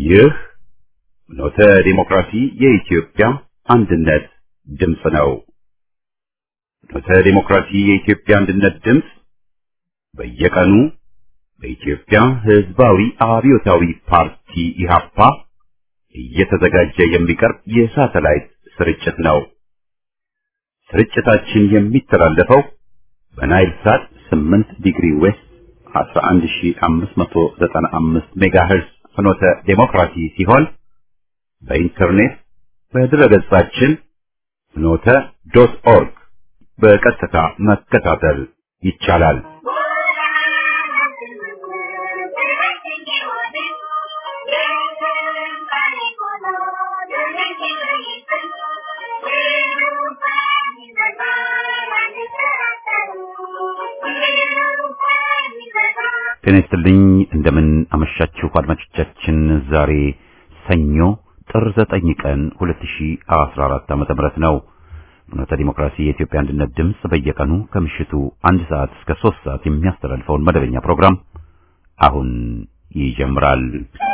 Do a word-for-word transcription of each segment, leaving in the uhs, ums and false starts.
ይህ ኖተ ዲሞክራሲ የኢትዮጵያ አንድነት ድምፅ ነው። ኖተ ዲሞክራሲ የኢትዮጵያ አንድነት ድምፅ በየቀኑ በኢትዮጵያ ሕዝባዊ አብዮታዊ ፓርቲ ኢህአፓ እየተዘጋጀ የሚቀርብ የሳተላይት ስርጭት ነው። ስርጭታችን የሚተላለፈው በናይል ሳት ስምንት ዲግሪ ዌስት አስራ አንድ ሺህ አምስት መቶ ዘጠና አምስት ሜጋሄርዝ ፍኖተ ዲሞክራሲ ሲሆን በኢንተርኔት በድረገጻችን ፍኖተ ዶት ኦርግ በቀጥታ መከታተል ይቻላል። ጤና ይስጥልኝ እንደምን አመሻችሁ አድማጮቻችን። ዛሬ ሰኞ ጥር ዘጠኝ ቀን ሁለት ሺህ አስራ አራት ዓመተ ምህረት ነው። ፍኖተ ዲሞክራሲ የኢትዮጵያ አንድነት ድምፅ በየቀኑ ከምሽቱ አንድ ሰዓት እስከ ሶስት ሰዓት የሚያስተላልፈውን መደበኛ ፕሮግራም አሁን ይጀምራል።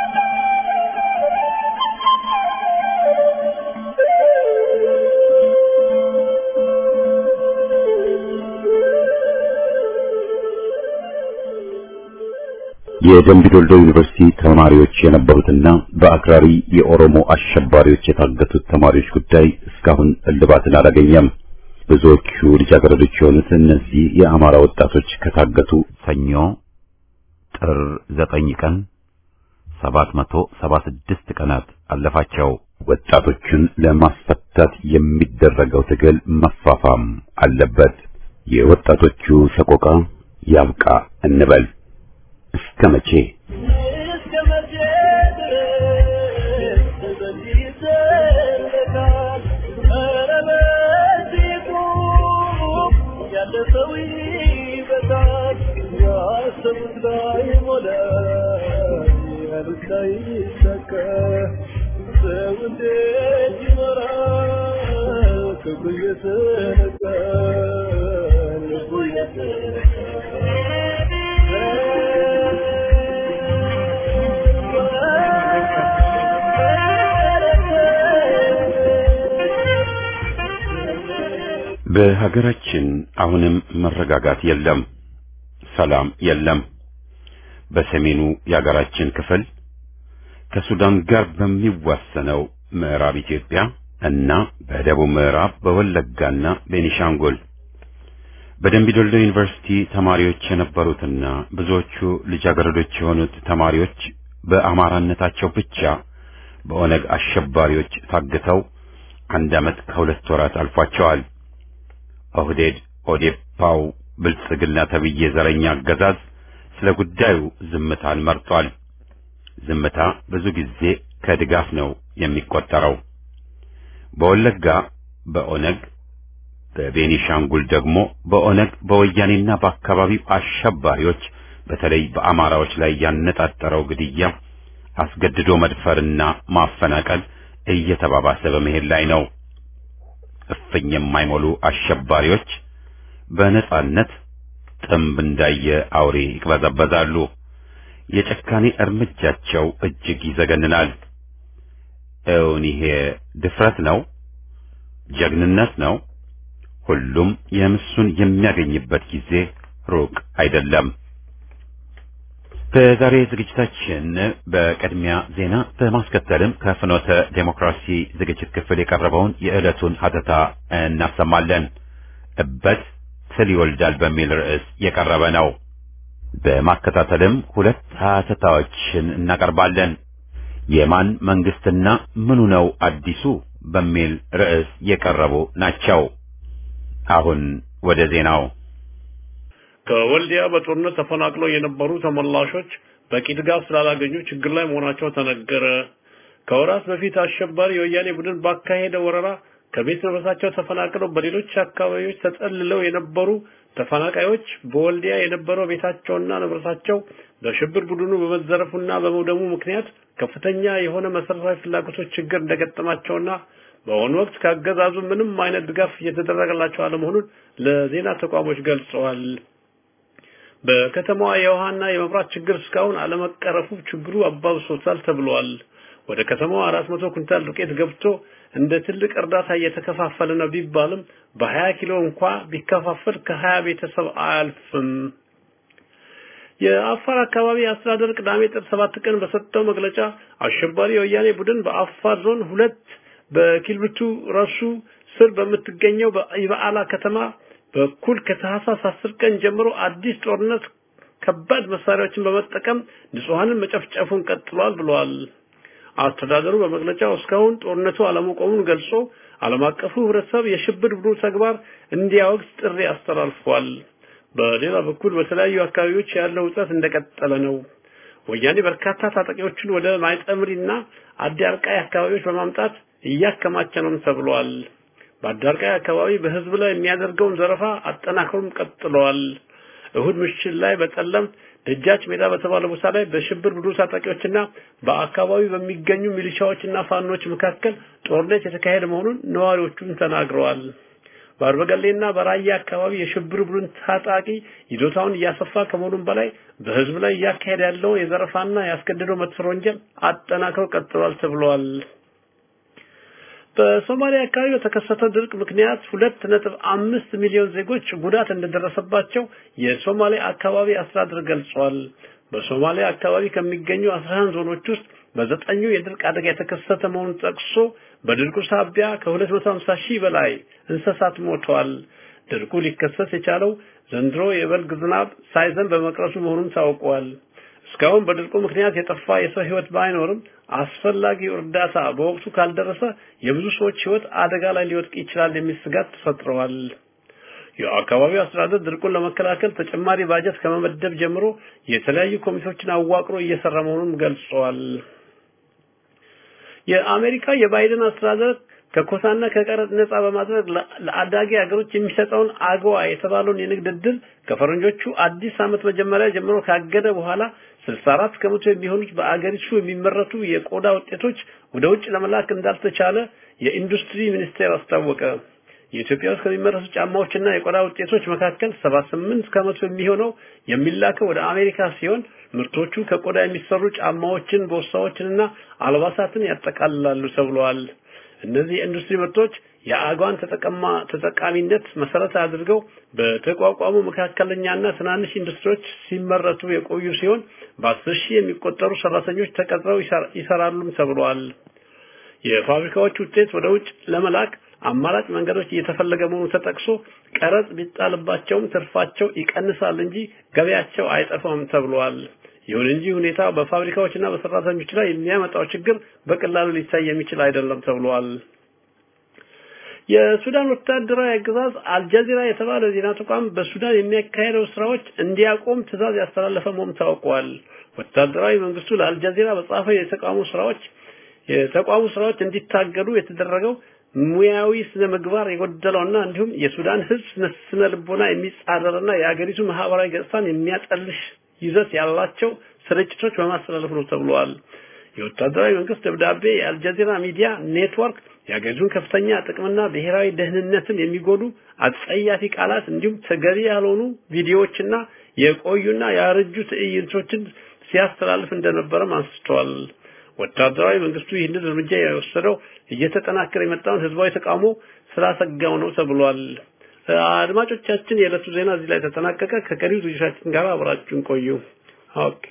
የደምቢ ዶልዶ ዩኒቨርሲቲ ተማሪዎች የነበሩትና በአክራሪ የኦሮሞ አሸባሪዎች የታገቱት ተማሪዎች ጉዳይ እስካሁን እልባትን አላገኘም። ብዙዎቹ ልጃገረዶች የሆኑት እነዚህ የአማራ ወጣቶች ከታገቱ ሰኞ ጥር ዘጠኝ ቀን ሰባት መቶ ሰባ ስድስት ቀናት አለፋቸው። ወጣቶቹን ለማስፈታት የሚደረገው ትግል መፋፋም አለበት። የወጣቶቹ ሰቆቃ ያብቃ እንበል። እስከ መቼ እስከ መቼ ተዘግይተናል? ኧረ በዚሁ ያለፈው ይበቃል። ያሰቡት ላይሞላ ያሉት ላይሳካ ሰው እንዴት ይኖራል? ክብሩ እየተነካ ልቡ እየተነካ በሀገራችን አሁንም መረጋጋት የለም፣ ሰላም የለም። በሰሜኑ የሀገራችን ክፍል ከሱዳን ጋር በሚዋሰነው ምዕራብ ኢትዮጵያ እና በደቡብ ምዕራብ በወለጋና ቤኒሻንጉል በደምቢ ዶልዶ ዩኒቨርሲቲ ተማሪዎች የነበሩትና ብዙዎቹ ልጃገረዶች የሆኑት ተማሪዎች በአማራነታቸው ብቻ በኦነግ አሸባሪዎች ታግተው አንድ ዓመት ከሁለት ወራት አልፏቸዋል። ኦህዴድ ኦዴፓው ብልጽግና ተብዬ ዘረኛ አገዛዝ ስለ ጉዳዩ ዝምታን መርጧል። ዝምታ ብዙ ጊዜ ከድጋፍ ነው የሚቆጠረው። በወለጋ በኦነግ በቤኒሻንጉል ደግሞ በኦነግ በወያኔና በአካባቢው አሸባሪዎች በተለይ በአማራዎች ላይ ያነጣጠረው ግድያ፣ አስገድዶ መድፈርና ማፈናቀል እየተባባሰ በመሄድ ላይ ነው። እፍኝ የማይሞሉ አሸባሪዎች በነጻነት ጥምብ እንዳየ አውሬ ይቅበዘበዛሉ። የጨካኔ እርምጃቸው እጅግ ይዘገንናል። እውን ይሄ ድፍረት ነው? ጀግንነት ነው? ሁሉም የምሱን የሚያገኝበት ጊዜ ሩቅ አይደለም። በዛሬ ዝግጅታችን በቅድሚያ ዜና በማስከተልም ከፍኖተ ዴሞክራሲ ዝግጅት ክፍል የቀረበውን የዕለቱን ሀተታ እናሰማለን። እበት ትል ይወልዳል በሚል ርዕስ የቀረበ ነው። በማከታተልም ሁለት ሀተታዎችን እናቀርባለን። የማን መንግስትና ምኑ ነው አዲሱ በሚል ርዕስ የቀረቡ ናቸው። አሁን ወደ ዜናው። ከወልዲያ በጦርነት ተፈናቅለው የነበሩ ተመላሾች በቂ ድጋፍ ስላላገኙ ችግር ላይ መሆናቸው ተነገረ። ከወራት በፊት አሸባሪ የወያኔ ቡድን ባካሄደ ወረራ ከቤት ንብረታቸው ተፈናቅለው በሌሎች አካባቢዎች ተጠልለው የነበሩ ተፈናቃዮች በወልዲያ የነበረው ቤታቸውና ንብረታቸው በሽብር ቡድኑ በመዘረፉና በመውደሙ ምክንያት ከፍተኛ የሆነ መሰረታዊ ፍላጎቶች ችግር እንደገጠማቸውና በአሁኑ ወቅት ካገዛዙ ምንም አይነት ድጋፍ እየተደረገላቸው አለመሆኑን ለዜና ተቋሞች ገልጸዋል። በከተማዋ የውሃና የመብራት ችግር እስካሁን አለመቀረፉ ችግሩ አባብሶታል ተብሏል። ወደ ከተማው አራት መቶ ኩንታል ዱቄት ገብቶ እንደ ትልቅ እርዳታ እየተከፋፈለ ነው ቢባልም በ20 ኪሎ እንኳን ቢከፋፈል ከ20 ቤተሰብ አያልፍም። የአፋር አካባቢ አስተዳደር ቅዳሜ ጥር ሰባት ቀን በሰጠው መግለጫ አሸባሪ ወያኔ ቡድን በአፋር ዞን ሁለት በኪልብቱ ራሱ ስር በምትገኘው በኢባአላ ከተማ በኩል ከታህሳስ አስር ቀን ጀምሮ አዲስ ጦርነት ከባድ መሳሪያዎችን በመጠቀም ንጹሃንን መጨፍጨፉን ቀጥሏል ብለዋል። አስተዳደሩ በመግለጫው እስካሁን ጦርነቱ አለመቆሙን ገልጾ ዓለም አቀፉ ህብረተሰብ የሽብር ቡድኑ ተግባር እንዲያወግዝ ጥሪ አስተላልፏል። በሌላ በኩል በተለያዩ አካባቢዎች ያለው ውጥረት እንደቀጠለ ነው። ወያኔ በርካታ ታጣቂዎችን ወደ ማይጠምሪና አዲያርቃይ አካባቢዎች በማምጣት እያከማቸ ነው ተብሏል። በአዲያርቃይ አካባቢ በህዝብ ላይ የሚያደርገውን ዘረፋ አጠናክሮም ቀጥሏል። እሁድ ምሽት ላይ በጠለምት ደጃች ሜዳ በተባለ ቦታ ላይ በሽብር ቡድኑ ታጣቂዎችና በአካባቢው በሚገኙ ሚሊሻዎችና ፋኖች መካከል ጦርነት የተካሄደ መሆኑን ነዋሪዎቹም ተናግረዋል። በአርበገሌና በራያ አካባቢ የሽብር ቡድን ታጣቂ ይዞታውን እያሰፋ ከመሆኑም በላይ በህዝብ ላይ እያካሄደ ያለው የዘረፋና ያስገድዶ መድፈር ወንጀል አጠናክሮ ቀጥሏል ተብሏል። በሶማሊያ አካባቢ በተከሰተው ድርቅ ምክንያት ሁለት ነጥብ አምስት ሚሊዮን ዜጎች ጉዳት እንደደረሰባቸው የሶማሊያ አካባቢ አስተዳደር ገልጿል። በሶማሊያ አካባቢ ከሚገኙ አስራ አንድ ዞኖች ውስጥ በዘጠኙ የድርቅ አደጋ የተከሰተ መሆኑን ጠቅሶ በድርቁ ሳቢያ ከሁለት መቶ ሃምሳ ሺህ በላይ እንስሳት ሞተዋል። ድርቁ ሊከሰት የቻለው ዘንድሮ የበልግ ዝናብ ሳይዘንብ በመቅረቱ መሆኑን ታውቋል። እስካሁን በድርቁ ምክንያት የጠፋ የሰው ህይወት ባይኖርም አስፈላጊው እርዳታ በወቅቱ ካልደረሰ የብዙ ሰዎች ህይወት አደጋ ላይ ሊወድቅ ይችላል የሚል ስጋት ተፈጥሯል። የአካባቢው አስተዳደር ድርቁን ለመከላከል ተጨማሪ ባጀት ከመመደብ ጀምሮ የተለያዩ ኮሚቴዎችን አዋቅሮ እየሰራ መሆኑን ገልጿል። የአሜሪካ የባይደን አስተዳደር ከኮታና ከቀረጥ ነፃ በማድረግ ለአዳጊ ሀገሮች የሚሰጠውን አግዋ የተባለውን የንግድ ዕድል ከፈረንጆቹ አዲስ ዓመት መጀመሪያ ጀምሮ ካገደ በኋላ ስልሳ አራት ከመቶ የሚሆኑት በአገሪቱ የሚመረቱ የቆዳ ውጤቶች ወደ ውጭ ለመላክ እንዳልተቻለ የኢንዱስትሪ ሚኒስቴር አስታወቀ። የኢትዮጵያ ውስጥ ከሚመረቱ ጫማዎችና የቆዳ ውጤቶች መካከል ሰባ ስምንት ከመቶ የሚሆነው የሚላከው ወደ አሜሪካ ሲሆን ምርቶቹ ከቆዳ የሚሰሩ ጫማዎችን፣ ቦርሳዎችንና አልባሳትን ያጠቃልላሉ ተብሏል። እነዚህ ኢንዱስትሪ ምርቶች የአጓን ተጠቀማ ተጠቃሚነት መሰረት አድርገው በተቋቋሙ መካከለኛና ትናንሽ ኢንዱስትሪዎች ሲመረቱ የቆዩ ሲሆን በአስር ሺህ የሚቆጠሩ ሰራተኞች ተቀጥረው ይሰራሉም ተብሏል። የፋብሪካዎች ውጤት ወደ ውጭ ለመላክ አማራጭ መንገዶች እየተፈለገ መሆኑ ተጠቅሶ ቀረጥ ቢጣልባቸውም ትርፋቸው ይቀንሳል እንጂ ገበያቸው አይጠፋም ተብሏል። ይሁን እንጂ ሁኔታ በፋብሪካዎችና በሰራተኞች ላይ የሚያመጣው ችግር በቀላሉ ሊታይ የሚችል አይደለም ተብሏል። የሱዳን ወታደራዊ አገዛዝ አልጀዚራ የተባለ ዜና ተቋም በሱዳን የሚያካሄደው ስራዎች እንዲያቆም ትዕዛዝ ያስተላለፈ መሆኑ ታውቋል። ወታደራዊ መንግስቱ ለአልጀዚራ በጻፈው የተቋሙ ስራዎች የተቋሙ ስራዎች እንዲታገዱ የተደረገው ሙያዊ ስነ ምግባር የጎደለውና እንዲሁም የሱዳን ህዝብ ስነ ልቦና የሚጻረርና የአገሪቱ ማህበራዊ ገጽታን የሚያጠልሽ ይዘት ያላቸው ስርጭቶች በማስተላለፍ ነው ተብሏል። የወታደራዊ መንግስት ደብዳቤ የአልጀዚራ ሚዲያ ኔትወርክ የአገሪቱን ከፍተኛ ጥቅምና ብሔራዊ ደህንነትን የሚጎዱ አጸያፊ ቃላት እንዲሁም ተገቢ ያልሆኑ ቪዲዮዎችና የቆዩና ያረጁ ትዕይንቶችን ሲያስተላልፍ እንደነበረ አንስተዋል። ወታደራዊ መንግስቱ ይህንን እርምጃ የወሰደው እየተጠናከረ የመጣውን ህዝባዊ ተቃውሞ ስላሰጋው ነው ተብሏል። አድማጮቻችን የዕለቱ ዜና እዚህ ላይ ተጠናቀቀ። ከቀሪው ዝግጅታችን ጋር አብራችሁን ቆዩ። ኦኬ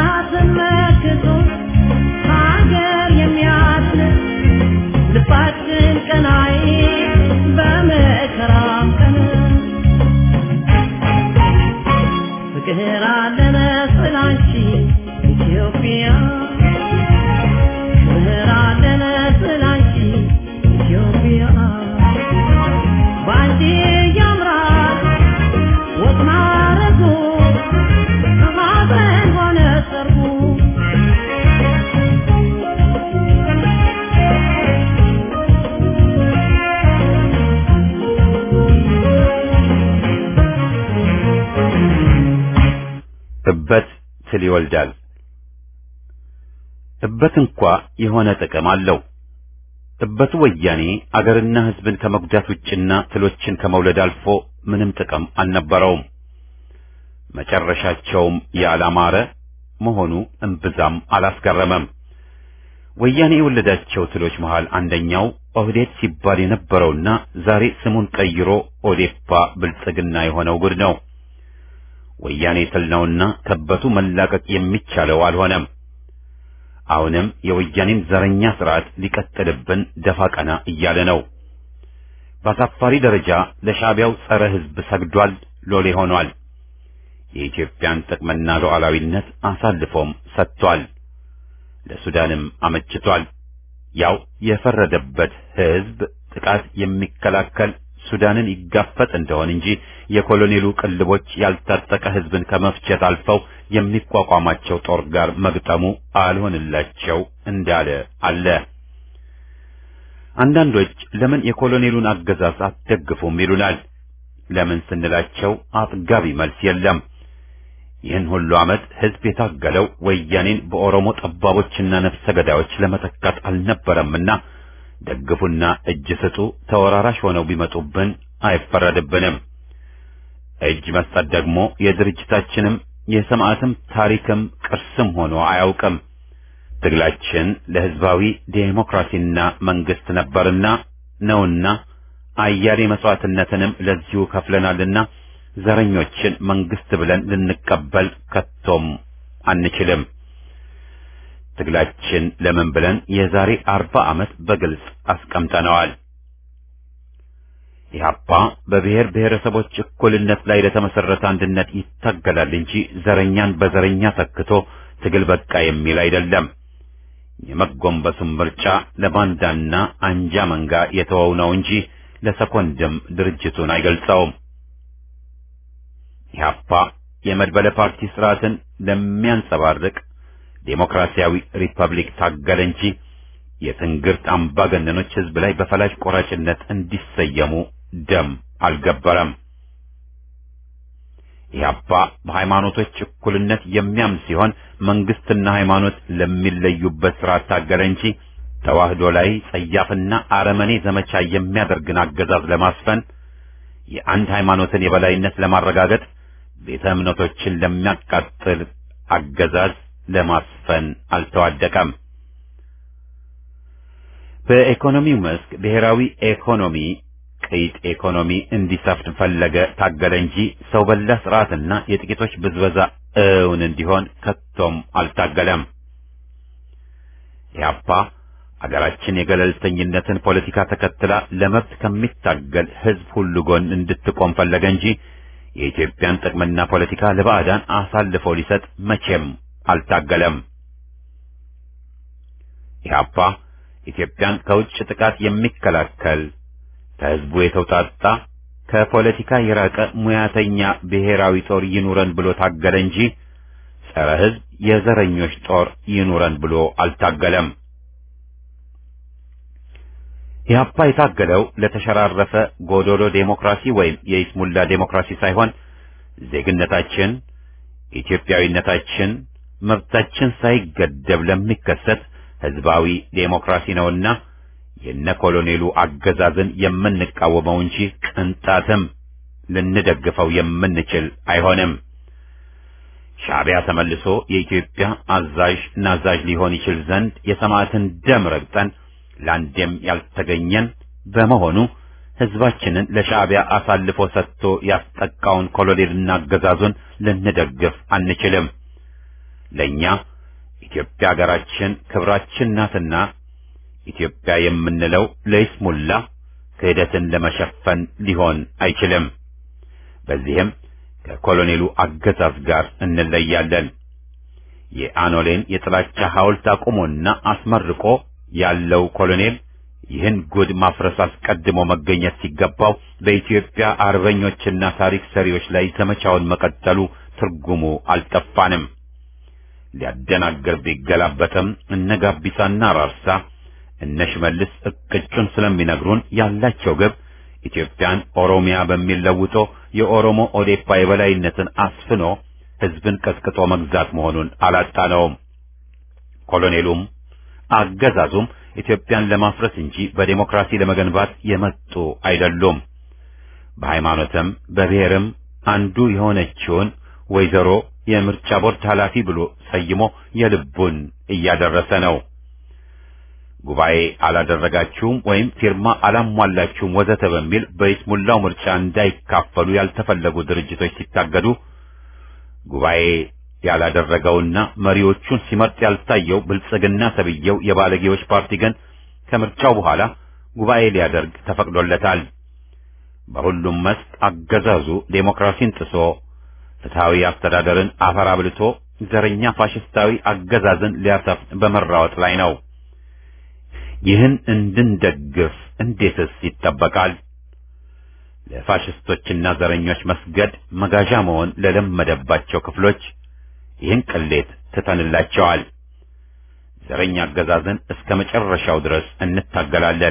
But ብራለነ ስላንቺ ኢትዮጵያ ብራለነ ስላንቺ ኢትዮጵያ ባንቺ ያምራል ወግ ማረጉ ሀዘን ሆነ ሰርጉ እበት ትል ይወልዳል። እበት እንኳ የሆነ ጥቅም አለው። እበቱ ወያኔ አገርና ሕዝብን ከመጉዳት ውጭና ትሎችን ከመውለድ አልፎ ምንም ጥቅም አልነበረውም። መጨረሻቸውም ያላማረ መሆኑ እምብዛም አላስገረመም። ወያኔ የወለዳቸው ትሎች መሃል አንደኛው ኦህዴድ ሲባል የነበረውና ዛሬ ስሙን ቀይሮ ኦዴፓ ብልጽግና የሆነው ጉድ ነው። ወያኔ ትል ነውና ከበቱ መላቀቅ የሚቻለው አልሆነም። አሁንም የወያኔን ዘረኛ ስርዓት ሊቀጥልብን ደፋ ቀና እያለ ነው። በአሳፋሪ ደረጃ ለሻዕቢያው ጸረ ሕዝብ ሰግዷል፣ ሎሌ ሆኗል። የኢትዮጵያን ጥቅምና ሉዓላዊነት አሳልፎም ሰጥቷል። ለሱዳንም አመችቷል። ያው የፈረደበት ሕዝብ ጥቃት የሚከላከል ሱዳንን ይጋፈጥ እንደሆን እንጂ የኮሎኔሉ ቅልቦች ያልታጠቀ ሕዝብን ከመፍጀት አልፈው የሚቋቋማቸው ጦር ጋር መግጠሙ አልሆንላቸው እንዳለ አለ። አንዳንዶች ለምን የኮሎኔሉን አገዛዝ አትደግፉም ይሉናል። ለምን ስንላቸው አጥጋቢ መልስ የለም። ይህን ሁሉ ዓመት ሕዝብ የታገለው ወያኔን በኦሮሞ ጠባቦችና ነፍሰ ገዳዮች ለመተካት አልነበረምና ደግፉና እጅ ስጡ ተወራራሽ ሆነው ቢመጡብን አይፈረድብንም። እጅ መስጠት ደግሞ የድርጅታችንም የሰማዕትም ታሪክም ቅርስም ሆኖ አያውቅም። ትግላችን ለሕዝባዊ ዴሞክራሲና መንግስት ነበርና ነውና አያሌ መስዋዕትነትንም ለዚሁ ከፍለናልና ዘረኞችን መንግስት ብለን ልንቀበል ከቶም አንችልም። ትግላችን ለምን ብለን የዛሬ አርባ ዓመት በግልጽ አስቀምጠነዋል። ኢህአፓ በብሔር ብሔረሰቦች እኩልነት ላይ ለተመሰረተ አንድነት ይታገላል እንጂ ዘረኛን በዘረኛ ተክቶ ትግል በቃ የሚል አይደለም። የመጎንበሱም ምርጫ ለባንዳና አንጃ መንጋ የተወው ነው እንጂ ለሰኮንድም ድርጅቱን አይገልጸውም። ኢህአፓ የመድበለ ፓርቲ ስርዓትን ለሚያንጸባርቅ ዴሞክራሲያዊ ሪፐብሊክ ታገለ እንጂ የትንግርት አምባገነኖች ህዝብ ላይ በፈላጭ ቆራጭነት እንዲሰየሙ ደም አልገበረም። ኢህአፓ በሃይማኖቶች እኩልነት የሚያምን ሲሆን መንግስትና ሃይማኖት ለሚለዩበት ስርዓት ታገለ እንጂ ተዋህዶ ላይ ጸያፍና አረመኔ ዘመቻ የሚያደርግን አገዛዝ ለማስፈን የአንድ ሃይማኖትን የበላይነት ለማረጋገጥ ቤተ እምነቶችን ለሚያቃጥል አገዛዝ ለማስፈን አልተዋደቀም። በኢኮኖሚው መስክ ብሔራዊ ኢኮኖሚ ቀይጥ ኢኮኖሚ እንዲሰፍን ፈለገ ታገለ እንጂ ሰው በላ ስርዓትና የጥቂቶች ብዝበዛ እውን እንዲሆን ከቶም አልታገለም። ኢህአፓ አገራችን የገለልተኝነትን ፖለቲካ ተከትላ ለመብት ከሚታገል ህዝብ ሁሉ ጎን እንድትቆም ፈለገ እንጂ የኢትዮጵያን ጥቅምና ፖለቲካ ለባዕዳን አሳልፎ ሊሰጥ መቼም አልታገለም። ኢህአፓ ኢትዮጵያን ከውጭ ጥቃት የሚከላከል ከህዝቡ የተውጣጣ ከፖለቲካ የራቀ ሙያተኛ ብሔራዊ ጦር ይኑረን ብሎ ታገለ እንጂ ጸረ ህዝብ የዘረኞች ጦር ይኑረን ብሎ አልታገለም። ኢህአፓ የታገለው ለተሸራረፈ ጎዶሎ ዴሞክራሲ ወይም የይስሙላ ዴሞክራሲ ሳይሆን ዜግነታችን፣ ኢትዮጵያዊነታችን፣ መብታችን ሳይገደብ ለሚከሰት ህዝባዊ ዴሞክራሲ ነውና የነ ኮሎኔሉ አገዛዝን የምንቃወመው እንጂ ቅንጣትም ልንደግፈው የምንችል አይሆንም። ሻዕቢያ ተመልሶ የኢትዮጵያ አዛዥ ናዛዥ ሊሆን ይችል ዘንድ የሰማዕትን ደም ረግጠን ላንዴም ያልተገኘን በመሆኑ ህዝባችንን ለሻዕቢያ አሳልፎ ሰጥቶ ያስጠቃውን ኮሎኔልና አገዛዙን ልንደግፍ አንችልም። ለኛ ኢትዮጵያ ሀገራችን ክብራችን ናትና ኢትዮጵያ የምንለው ለይስሙላ ክህደትን ለመሸፈን ሊሆን አይችልም። በዚህም ከኮሎኔሉ አገዛዝ ጋር እንለያለን። የአኖሌን የጥላቻ ሐውልት አቁሞና አስመርቆ ያለው ኮሎኔል ይህን ጉድ ማፍረስ አስቀድሞ መገኘት ሲገባው በኢትዮጵያ አርበኞችና ታሪክ ሰሪዎች ላይ ዘመቻውን መቀጠሉ ትርጉሙ አልጠፋንም። ሊያደናገር ቢገላበጥም እነ ጋቢሳና ራርሳ እነ ሽመልስ እቅጩን ስለሚነግሩን ያላቸው ግብ ኢትዮጵያን ኦሮሚያ በሚል ለውጦ የኦሮሞ ኦዴፓ የበላይነትን አስፍኖ ህዝብን ቀስቅጦ መግዛት መሆኑን አላጣነውም። ኮሎኔሉም አገዛዙም ኢትዮጵያን ለማፍረስ እንጂ በዲሞክራሲ ለመገንባት የመጡ አይደሉም። በሃይማኖትም በብሔርም አንዱ የሆነችውን ወይዘሮ የምርጫ ቦርድ ኃላፊ ብሎ ሰይሞ የልቡን እያደረሰ ነው። ጉባኤ አላደረጋችሁም ወይም ፊርማ አላሟላችሁም ወዘተ በሚል በይስሙላው ምርጫ እንዳይካፈሉ ያልተፈለጉ ድርጅቶች ሲታገዱ ጉባኤ ያላደረገውና መሪዎቹን ሲመርጥ ያልታየው ብልጽግና ተብየው የባለጌዎች ፓርቲ ግን ከምርጫው በኋላ ጉባኤ ሊያደርግ ተፈቅዶለታል። በሁሉም መስክ አገዛዙ ዴሞክራሲን ጥሶ ፍትሃዊ አስተዳደርን አፈር አብልቶ ዘረኛ ፋሽስታዊ አገዛዝን ሊያሰፍን በመራወጥ ላይ ነው። ይህን እንድንደግፍ እንዴትስ ይጠበቃል? ለፋሽስቶችና ዘረኞች መስገድ መጋዣ መሆን ለለመደባቸው ክፍሎች ይህን ቅሌት ትተንላቸዋል። ዘረኛ አገዛዝን እስከ መጨረሻው ድረስ እንታገላለን።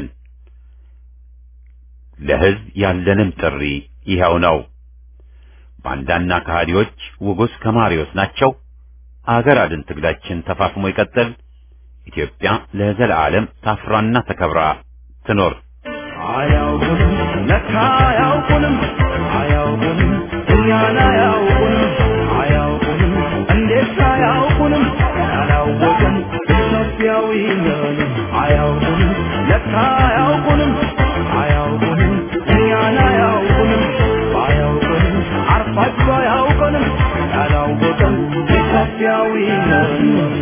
ለሕዝብ ያለንም ጥሪ ይኸው ነው። ባንዳና ከሃዲዎች ውጉስ ከማሪዎስ ናቸው። አገር አድን ትግላችን ተፋፍሞ ይቀጥል። ኢትዮጵያ ለዘላለም ታፍራና ተከብራ ትኖር። አያውቁንም ለካ አያውቁንም አያውቁንም እኛን አያውቁንም አያውቁንም እንዴት አያውቁንም ያላወቅን ኢትዮጵያዊ ነን አያውቁንም ለካ አያውቁንም አያውቁንም እኛን አያውቁንም አያውቁንም አርፋቸው አያውቁንም ያላወቅን ኢትዮጵያዊ ነን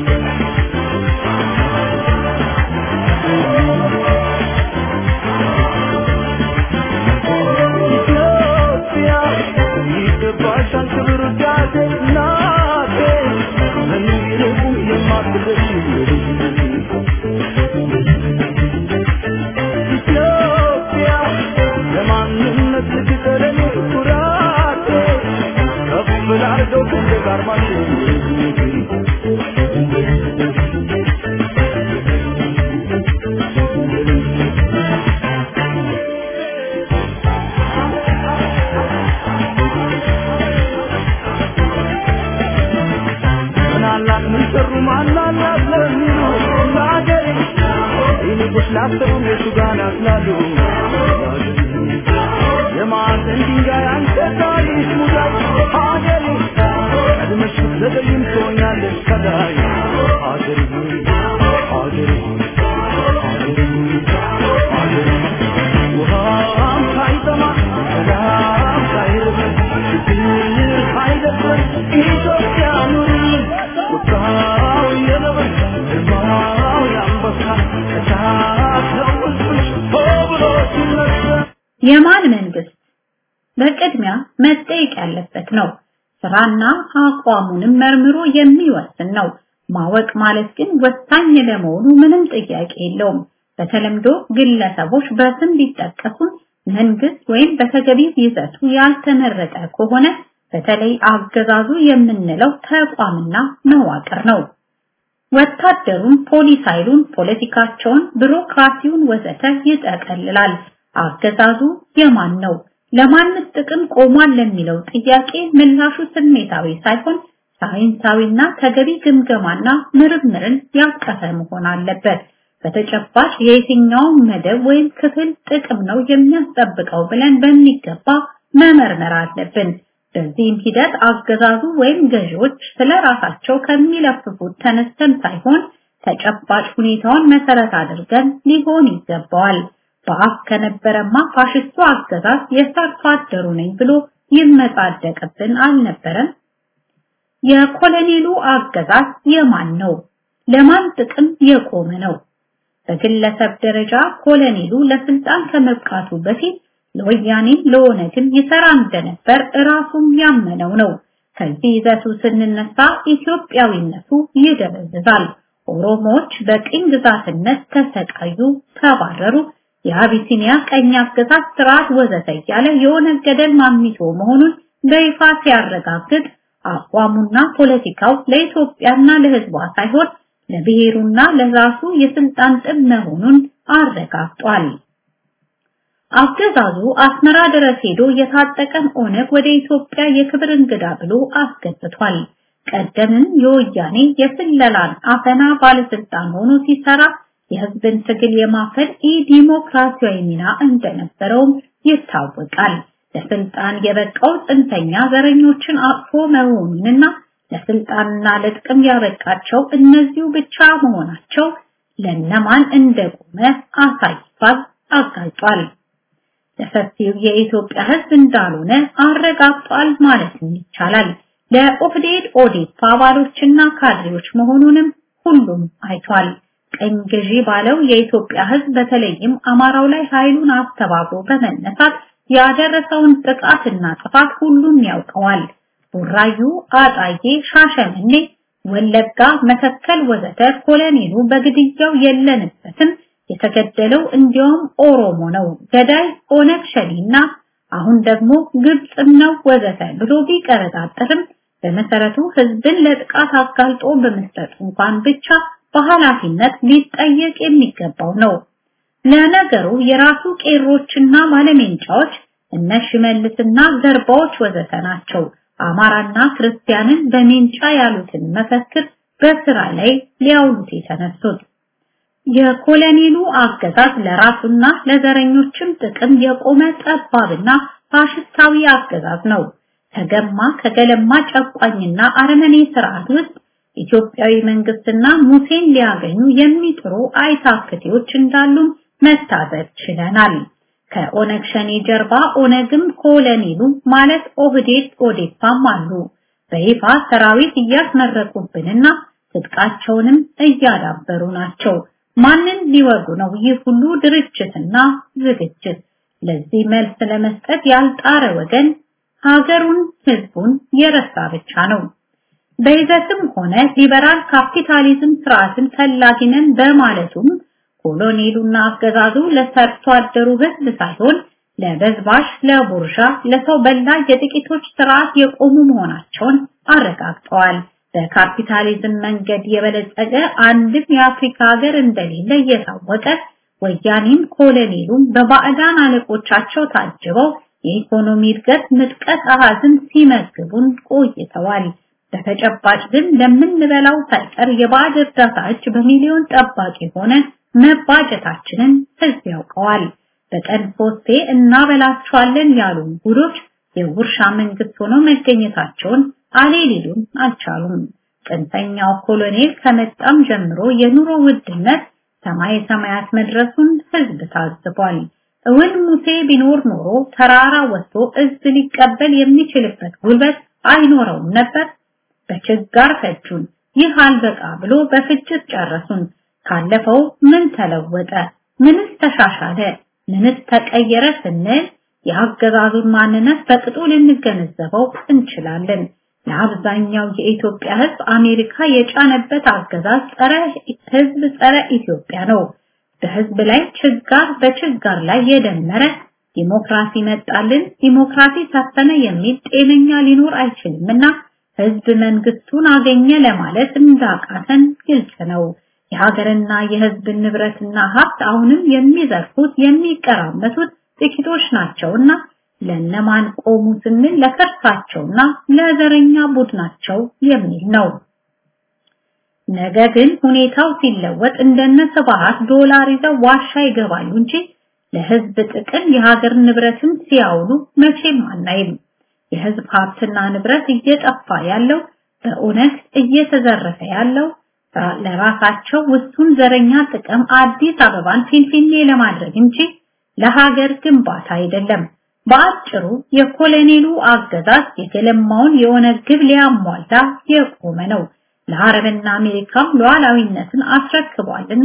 የማን መንግስት በቅድሚያ መጠየቅ ያለበት ነው። ስራና አቋሙንም መርምሮ የሚወስን ነው። ማወቅ ማለት ግን ወሳኝ ለመሆኑ ምንም ጥያቄ የለውም። በተለምዶ ግለሰቦች በስም ቢጠቀሱ መንግስት ወይም በተገቢው ይዘቱ ያልተመረጠ ከሆነ በተለይ አገዛዙ የምንለው ተቋምና መዋቅር ነው። ወታደሩን፣ ፖሊስ ኃይሉን፣ ፖለቲካቸውን፣ ቢሮክራሲውን ወዘተ ይጠቀልላል። አገዛዙ የማን ነው? ለማንስ ጥቅም ቆሟል ለሚለው ጥያቄ ምላሹ ስሜታዊ ሳይሆን ሳይንሳዊና ተገቢ ግምገማና ምርምርን ያቀፈ መሆን አለበት። በተጨባጭ የየትኛው መደብ ወይም ክፍል ጥቅም ነው የሚያስጠብቀው ብለን በሚገባ መመርመር አለብን። በዚህም ሂደት አገዛዙ ወይም ገዢዎች ስለራሳቸው ከሚለፍፉት ተነስተን ሳይሆን ተጨባጭ ሁኔታውን መሰረት አድርገን ሊሆን ይገባዋል። በአፍ ከነበረማ ፋሽስቱ አገዛዝ የሰርቶ አደሩ ነኝ ብሎ ይመጻደቅብን አልነበረም? የኮሎኔሉ አገዛዝ የማን ነው? ለማን ጥቅም የቆመ ነው? በግለሰብ ደረጃ ኮሎኔሉ ለስልጣን ከመብቃቱ በፊት ለወያኔ ለኦነግም ይሰራ እንደነበር ራሱም ያመነው ነው። ከዚህ ይዘቱ ስንነሳ ኢትዮጵያዊነቱ ይደበዝዛል። ኦሮሞዎች በቅኝ ግዛትነት ተሰቃዩ፣ ተባረሩ፣ የአቢሲኒያ ቀኝ አገዛዝ ስርዓት ወዘተ እያለ የኦነግ ገደል ማሚቶ መሆኑን በይፋ ሲያረጋግጥ አቋሙና ፖለቲካው ለኢትዮጵያና ለሕዝቧ ሳይሆን ለብሔሩና ለራሱ የስልጣን ጥም መሆኑን አረጋግጧል። አገዛዙ አስመራ ድረስ ሄዶ የታጠቀን ኦነግ ወደ ኢትዮጵያ የክብር እንግዳ ብሎ አስገብቷል። ቀደምን የወያኔ የስለላን አፈና ባለስልጣን ሆኖ ሲሰራ የህዝብን ትግል የማፈን ኢ-ዲሞክራሲያዊ ሚና እንደነበረውም ይታወቃል። ለስልጣን የበቃው ጽንፈኛ ዘረኞችን አቅፎ መሆኑንና ለስልጣንና ለጥቅም ያበቃቸው እነዚሁ ብቻ መሆናቸው ለነማን እንደቆመ አሳይቷል፣ አጋልጧል። ለሰፊው የኢትዮጵያ ህዝብ እንዳልሆነ አረጋግጧል ማለት ይቻላል። ለኦህዴድ ኦዴፓ አባሎችና ካድሬዎች መሆኑንም ሁሉም አይቷል። ቀኝ ገዢ ባለው የኢትዮጵያ ህዝብ በተለይም አማራው ላይ ኃይሉን አስተባብሮ በመነሳት ያደረሰውን ጥቃትና ጥፋት ሁሉም ያውቀዋል። ቡራዩ፣ አጣዬ፣ ሻሸመኔ፣ ወለጋ፣ መተከል ወዘተ ኮሎኔሉ በግድያው የለንበትም፣ የተገደለው እንዲያውም ኦሮሞ ነው፣ ገዳይ ኦነግ ሸኔና አሁን ደግሞ ግብጽም ነው ወዘተ ብሎ ቢቀረጣጠርም በመሰረቱ ህዝብን ለጥቃት አጋልጦ በመስጠት እንኳን ብቻ በኃላፊነት ሊጠየቅ የሚገባው ነው። ለነገሩ የራሱ ቄሮችና ማለሜንጫዎች እነ ሽመልስና ገርባዎች ወዘተ ናቸው አማራና ክርስቲያንን በሜንጫ ያሉትን መፈክር በስራ ላይ ሊያውሉት የተነሱት። የኮሎኔሉ አገዛዝ ለራሱና ለዘረኞችም ጥቅም የቆመ ጠባብና ፋሽስታዊ አገዛዝ ነው። ከገማ ከገለማ ጨቋኝና አረመኔ ስርዓት ውስጥ ኢትዮጵያዊ መንግስትና ሙሴን ሊያገኙ የሚጥሩ አይታክቴዎች እንዳሉ መታዘብ ችለናል። ከኦነግ ሸኔ ጀርባ ኦነግም ኮሎኔሉ ማለት ኦህዴድ ኦዴፓም አሉ። በይፋ ሰራዊት እያስመረቁብንና ትጥቃቸውንም እያዳበሩ ናቸው። ማንን ሊወጉ ነው ይህ ሁሉ ድርጅትና ዝግጅት? ለዚህ መልስ ለመስጠት ያልጣረ ወገን ሀገሩን ህዝቡን የረሳ ብቻ ነው። በይዘትም ሆነ ሊበራል ካፒታሊዝም ስርዓትን ፈላጊነን በማለቱም ኮሎኔሉና አገዛዙ ለሰርቶ አደሩ ህዝብ ሳይሆን ለበዝባሽ፣ ለቡርዣ፣ ለሰው በላ የጥቂቶች ስርዓት የቆሙ መሆናቸውን አረጋግጠዋል። በካፒታሊዝም መንገድ የበለጸገ አንድም የአፍሪካ ሀገር እንደሌለ እየታወቀ ወያኔም ኮሎኔሉም በባዕዳን አለቆቻቸው ታጅበው የኢኮኖሚ እድገት ምጥቀት አሃዝን ሲመግቡን ቆይተዋል። በተጨባጭ ግን ለምንበላው ሳይቀር የባዕድ እርዳታ እጅ በሚሊዮን ጠባቂ ሆነ መባጀታችንን ህዝብ ያውቀዋል። በቀን ሶስቴ እናበላቸዋለን ያሉ ጉዶች የውርሻ መንግስት ሆነው መገኘታቸውን አሌሊሉን አልቻሉም። ጥንተኛው ኮሎኔል ከመጣም ጀምሮ የኑሮ ውድነት ሰማይ ሰማያት መድረሱን ህዝብ ታዝቧል። እውን ሙሴ ቢኖር ኖሮ ተራራ ወጥቶ እዝ ሊቀበል የሚችልበት ጉልበት አይኖረውም ነበር። በችጋር ፈጁን። ይህ አልበቃ ብሎ በፍጅት ጨረሱን። ካለፈው ምን ተለወጠ? ምንስ ተሻሻለ? ምንስ ተቀየረ ስንል የአገዛዙን ማንነት በቅጡ ልንገነዘበው እንችላለን። ለአብዛኛው የኢትዮጵያ ህዝብ አሜሪካ የጫነበት አገዛዝ ጸረ ህዝብ ጸረ ኢትዮጵያ ነው። በህዝብ ላይ ችጋር በችጋር ላይ የደመረ ዲሞክራሲ መጣልን ዲሞክራሲ ሰፈነ የሚል ጤነኛ ሊኖር አይችልምና ህዝብ መንግስቱን አገኘ ለማለት እንዳቃተን ግልጽ ነው። የሀገርና የህዝብ ንብረትና ሀብት አሁንም የሚዘርፉት የሚቀራመቱት ጥቂቶች ናቸውና ለነማን ቆሙ ስንል ለከርሳቸውና ለዘረኛ ቡድናቸው የሚል ነው። ነገ ግን ሁኔታው ሲለወጥ እንደነ ስብሃት ዶላር ይዘው ዋሻ ይገባሉ እንጂ ለህዝብ ጥቅም የሀገር ንብረትን ሲያውሉ መቼም አናይም። የህዝብ ሀብትና ንብረት እየጠፋ ያለው በእውነት እየተዘረፈ ያለው ለራሳቸው ውሱን ዘረኛ ጥቅም አዲስ አበባን ፊንፊኔ ለማድረግ እንጂ ለሀገር ግንባታ አይደለም። በአጭሩ የኮሎኔሉ አገዛዝ የገለማውን የኦነግ ግብ ሊያሟላ የቆመ ነው። ለአረብና አሜሪካም ሉዓላዊነትን አስረክቧልና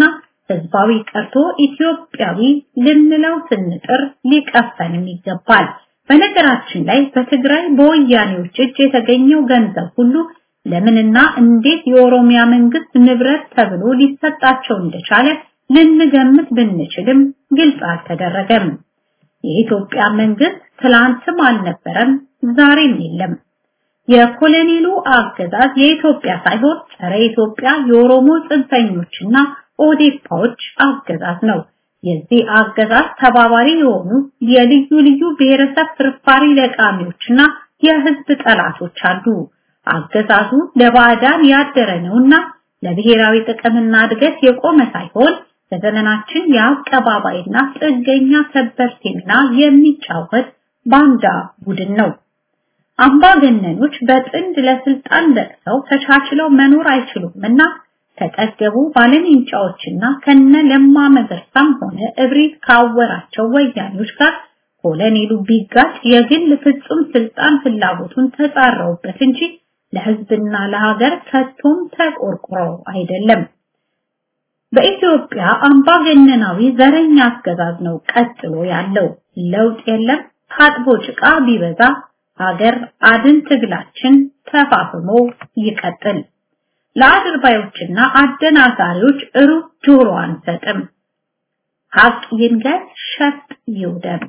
ህዝባዊ ቀርቶ ኢትዮጵያዊ ልንለው ስንጥር ሊቀፈንም ይገባል። በነገራችን ላይ በትግራይ በወያኔዎች እጅ የተገኘው ገንዘብ ሁሉ ለምንና እንዴት የኦሮሚያ መንግስት ንብረት ተብሎ ሊሰጣቸው እንደቻለ ልንገምት ብንችልም ግልጽ አልተደረገም። የኢትዮጵያ መንግስት ትላንትም አልነበረም፣ ዛሬም የለም። የኮሎኔሉ አገዛዝ የኢትዮጵያ ሳይሆን ጸረ ኢትዮጵያ የኦሮሞ ጽንፈኞችና ኦዴፓዎች አገዛዝ ነው። የዚህ አገዛዝ ተባባሪ የሆኑ የልዩ ልዩ ብሔረሰብ ፍርፋሪ ለቃሚዎችና የህዝብ ጠላቶች አሉ። አገዛዙ ለባዕዳን ያደረ ነውና ለብሔራዊ ጥቅምና እድገት የቆመ ሳይሆን በዘመናችን የአቀባባይና ጥገኛ ሰበርቴ ሚና የሚጫወት ባንዳ ቡድን ነው። አምባገነኖች በጥንድ ለስልጣን በቅተው ተቻችለው መኖር አይችሉምና ተጠገቡ ባለሜንጫዎችና ከነ ለማ መገርሳም ሆነ እብሪት ካወራቸው ወያኔዎች ጋር ኮሎኔሉ ቢጋጭ የግል ፍጹም ስልጣን ፍላጎቱን ተጻረውበት እንጂ ለህዝብና ለሀገር ከቶም ተቆርቁረው አይደለም። በኢትዮጵያ አምባገነናዊ ዘረኛ አገዛዝ ነው ቀጥሎ ያለው። ለውጥ የለም። ታጥቦ ጭቃ ቢበዛ ሀገር አድን ትግላችን ተፋፍሞ ይቀጥል። ለአድርባዮችና አደናጋሪዎች ሩብ ጆሮ አንሰጥም። ሀቅ ይንገር፣ ሸፍጥ ይውደም።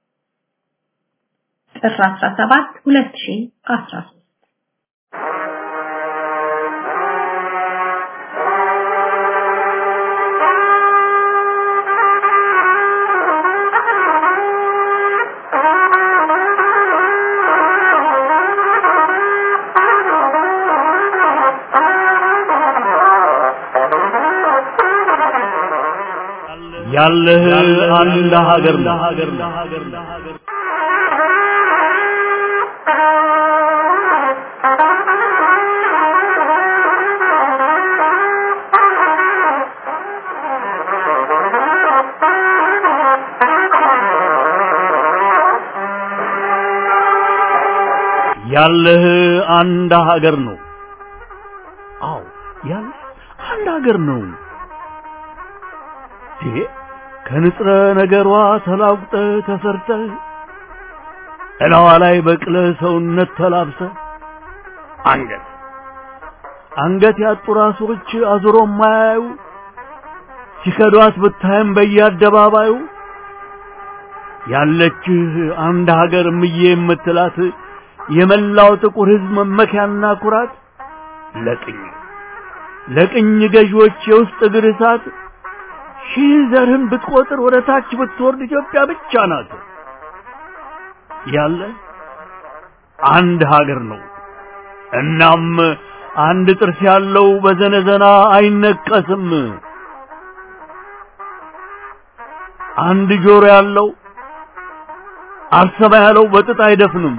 ጥር አስራ ሰባት ሁለት ሺህ አስራ ሶስት ያለህ አንድ ሀገር ነው። ያለህ አንድ ሀገር ነው። አዎ ያለህ አንድ ሀገር ነው። ይሄ ከንጥረ ነገሯ ተላውጠ ተሰርተ እላዋ ላይ በቅለ ሰውነት ተላብሰ አንገት አንገት ያጡ ራሶች አዙሮ ማያዩ ሲከዷት ብታይም በየአደባባዩ ያለችህ አንድ ሀገር ምዬ የምትላት የመላው ጥቁር ሕዝብ መመኪያና ኩራት ለቅኝ ለቅኝ ገዢዎች የውስጥ እግር እሳት ሺህ ዘርህን ብትቆጥር ወደ ታች ብትወርድ ኢትዮጵያ ብቻ ናት። ያለ አንድ ሀገር ነው። እናም አንድ ጥርስ ያለው በዘነዘና አይነቀስም። አንድ ጆሮ ያለው አልሰማ ያለው በጥጥ አይደፍንም።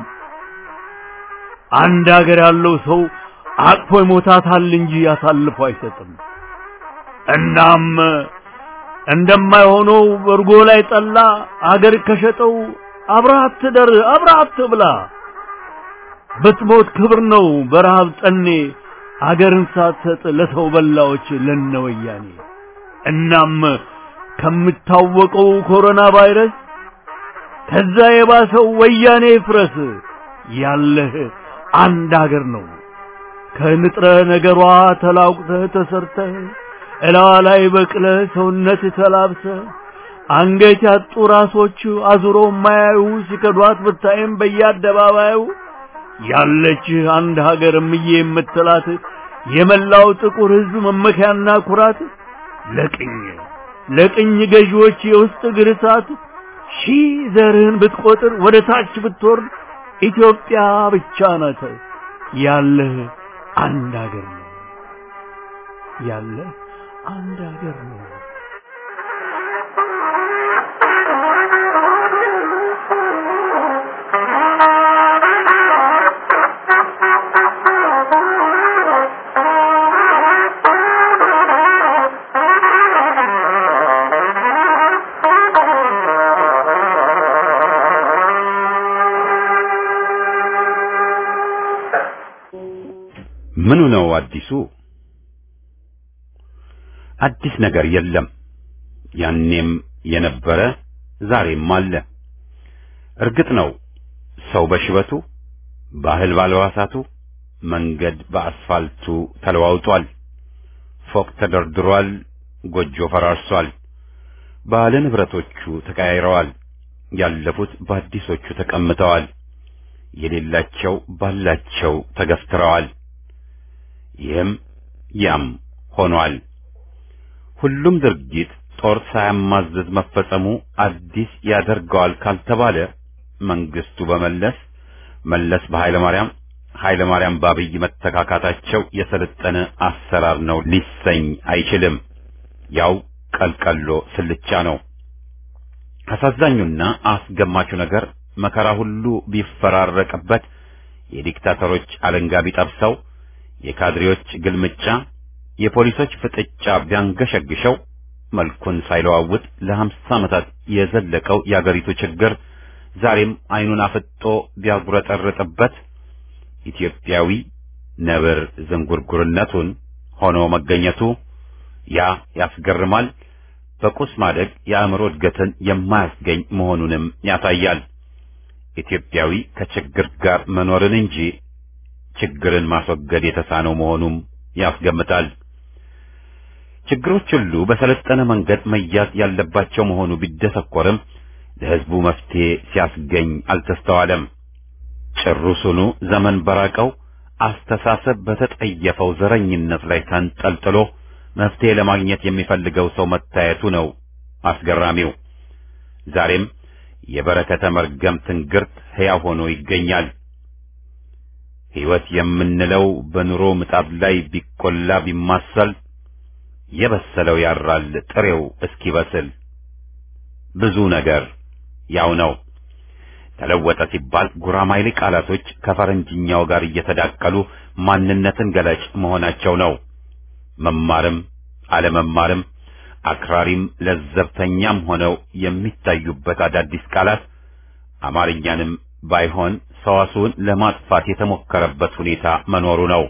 አንድ ሀገር ያለው ሰው አቅፎ ይሞታታል እንጂ ያሳልፎ አይሰጥም። እናም እንደማይሆነው በርጎ ላይ ጠላ አገር ከሸጠው አብራት ትደር አብራት ትብላ። ብትሞት ክብር ነው በረሃብ ጠኔ አገርን ሳትሰጥ ለሰው በላዎች ለነወያኔ። እናም ከምታወቀው ኮሮና ቫይረስ ከዛ የባሰው ወያኔ ፍረስ። ያለህ አንድ ሀገር ነው። ከንጥረ ነገሯ ተላውቅተህ ተሰርተህ እላዋ ላይ በቅለ ሰውነት ተላብሰ አንገት ያጡ ራሶች አዙሮ ማያዩ ሲከዷት ብታይም በየአደባባዩ ያለች አንድ ሀገር ምዬ የምትላት የመላው ጥቁር ሕዝብ መመኪያና ኩራት ለቅኝ ለቅኝ ገዢዎች የውስጥ ግርሳት ሺህ ዘርህን ብትቆጥር ወደ ታች ብትወርድ ኢትዮጵያ ብቻ ናት። ያለህ አንድ ሀገር ነው። ያለህ አንድ ሀገር ነው። ምኑ ነው አዲሱ? አዲስ ነገር የለም። ያኔም የነበረ ዛሬም አለ። እርግጥ ነው ሰው በሽበቱ፣ ባህል ባልዋሳቱ፣ መንገድ በአስፋልቱ ተለዋውጧል። ፎቅ ተደርድሯል፣ ጎጆ ፈራርሷል። ባለ ንብረቶቹ ተቀያይረዋል። ያለፉት በአዲሶቹ ተቀምጠዋል። የሌላቸው ባላቸው ተገፍትረዋል። ይህም ያም ሆኗል። ሁሉም ድርጊት ጦር ሳያማዝዝ መፈጸሙ አዲስ ያደርገዋል ካልተባለ መንግስቱ በመለስ መለስ በኃይለ ማርያም ኃይለ ማርያም በአብይ መተካካታቸው የሰለጠነ አሰራር ነው ሊሰኝ አይችልም። ያው ቀልቀሎ ስልቻ ነው። አሳዛኙና አስገማቹ ነገር መከራ ሁሉ ቢፈራረቅበት፣ የዲክታተሮች አለንጋ ቢጠብሰው፣ የካድሬዎች ግልምጫ፣ የፖሊሶች ፍጥጫ ቢያንገሸግሸው መልኩን ሳይለዋውጥ ለሀምሳ ዓመታት የዘለቀው የአገሪቱ ችግር ዛሬም አይኑን አፍጦ ቢያጉረጠርጥበት ኢትዮጵያዊ ነብር ዝንጉርጉርነቱን ሆኖ መገኘቱ ያ ያስገርማል። በቁስ ማደግ የአእምሮ እድገትን የማያስገኝ መሆኑንም ያሳያል። ኢትዮጵያዊ ከችግር ጋር መኖርን እንጂ ችግርን ማስወገድ የተሳነው መሆኑም ያስገምታል። ችግሮች ሁሉ በሰለጠነ መንገድ መያዝ ያለባቸው መሆኑ ቢደሰኮርም ለሕዝቡ መፍትሄ ሲያስገኝ አልተስተዋለም። ጭሩሱኑ ዘመን በራቀው አስተሳሰብ በተጠየፈው ዘረኝነት ላይ ተንጠልጥሎ መፍትሄ ለማግኘት የሚፈልገው ሰው መታየቱ ነው አስገራሚው። ዛሬም የበረከተ መርገም ትንግርት ሕያው ሆኖ ይገኛል። ሕይወት የምንለው በኑሮ ምጣድ ላይ ቢቆላ ቢማሰል የበሰለው ያራል ጥሬው እስኪበስል። ብዙ ነገር ያው ነው። ተለወጠ ሲባል ጉራማይሌ ቃላቶች ከፈረንጅኛው ጋር እየተዳቀሉ ማንነትን ገላጭ መሆናቸው ነው። መማርም አለመማርም አክራሪም ለዘብተኛም ሆነው የሚታዩበት አዳዲስ ቃላት አማርኛንም ባይሆን ሰዋስውን ለማጥፋት የተሞከረበት ሁኔታ መኖሩ ነው።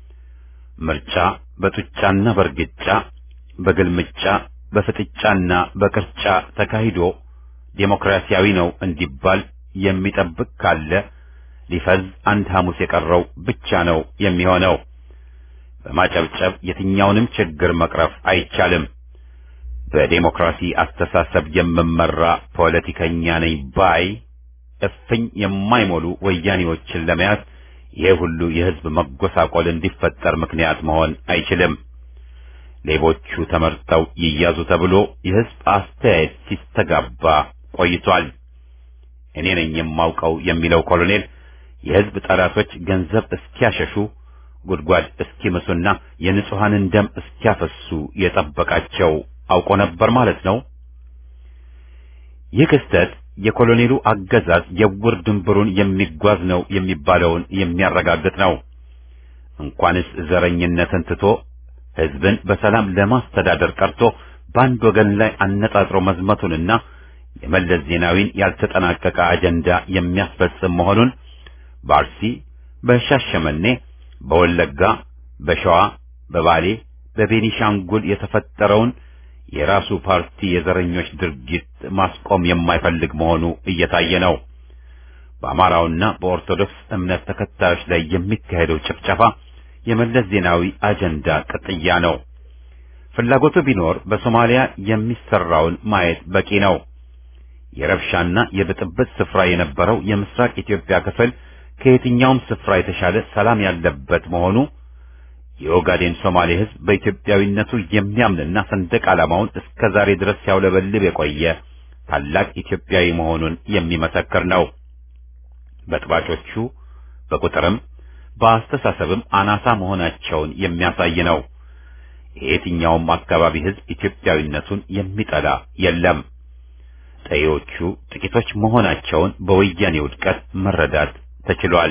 ምርጫ በጡጫና በርግጫ፣ በግልምጫ በፍጥጫና በቅርጫ ተካሂዶ ዴሞክራሲያዊ ነው እንዲባል የሚጠብቅ ካለ ሊፈዝ አንድ ሐሙስ የቀረው ብቻ ነው የሚሆነው። በማጨብጨብ የትኛውንም ችግር መቅረፍ አይቻልም። በዴሞክራሲ አስተሳሰብ የምመራ ፖለቲከኛ ነኝ ባይ እፍኝ የማይሞሉ ወያኔዎችን ለመያዝ ይህ ሁሉ የሕዝብ መጎሳቆል እንዲፈጠር ምክንያት መሆን አይችልም። ሌቦቹ ተመርጠው ይያዙ ተብሎ የሕዝብ አስተያየት ሲስተጋባ ቆይቷል። እኔ ነኝ የማውቀው የሚለው ኮሎኔል የሕዝብ ጠላቶች ገንዘብ እስኪያሸሹ ጉድጓድ እስኪምሱና የንጹሐንን ደም እስኪያፈሱ የጠበቃቸው አውቆ ነበር ማለት ነው። ይህ ክስተት የኮሎኔሉ አገዛዝ የውር ድንብሩን የሚጓዝ ነው የሚባለውን የሚያረጋግጥ ነው። እንኳንስ ዘረኝነትን ትቶ ሕዝብን በሰላም ለማስተዳደር ቀርቶ በአንድ ወገን ላይ አነጣጥሮ መዝመቱንና የመለስ ዜናዊን ያልተጠናቀቀ አጀንዳ የሚያስፈጽም መሆኑን በአርሲ፣ በሻሸመኔ፣ በወለጋ፣ በሸዋ፣ በባሌ፣ በቤኒሻንጉል የተፈጠረውን የራሱ ፓርቲ የዘረኞች ድርጊት ማስቆም የማይፈልግ መሆኑ እየታየ ነው። በአማራውና በኦርቶዶክስ እምነት ተከታዮች ላይ የሚካሄደው ጭፍጨፋ የመለስ ዜናዊ አጀንዳ ቅጥያ ነው። ፍላጎቱ ቢኖር በሶማሊያ የሚሰራውን ማየት በቂ ነው። የረብሻና የብጥብጥ ስፍራ የነበረው የምስራቅ ኢትዮጵያ ክፍል ከየትኛውም ስፍራ የተሻለ ሰላም ያለበት መሆኑ የኦጋዴን ሶማሌ ሕዝብ በኢትዮጵያዊነቱ የሚያምንና ሰንደቅ ዓላማውን እስከ ዛሬ ድረስ ሲያውለበልብ የቆየ ታላቅ ኢትዮጵያዊ መሆኑን የሚመሰክር ነው። በጥባጮቹ በቁጥርም በአስተሳሰብም አናሳ መሆናቸውን የሚያሳይ ነው። የየትኛውም አካባቢ ሕዝብ ኢትዮጵያዊነቱን የሚጠላ የለም። ጠዮቹ ጥቂቶች መሆናቸውን በወያኔ ውድቀት መረዳት ተችሏል።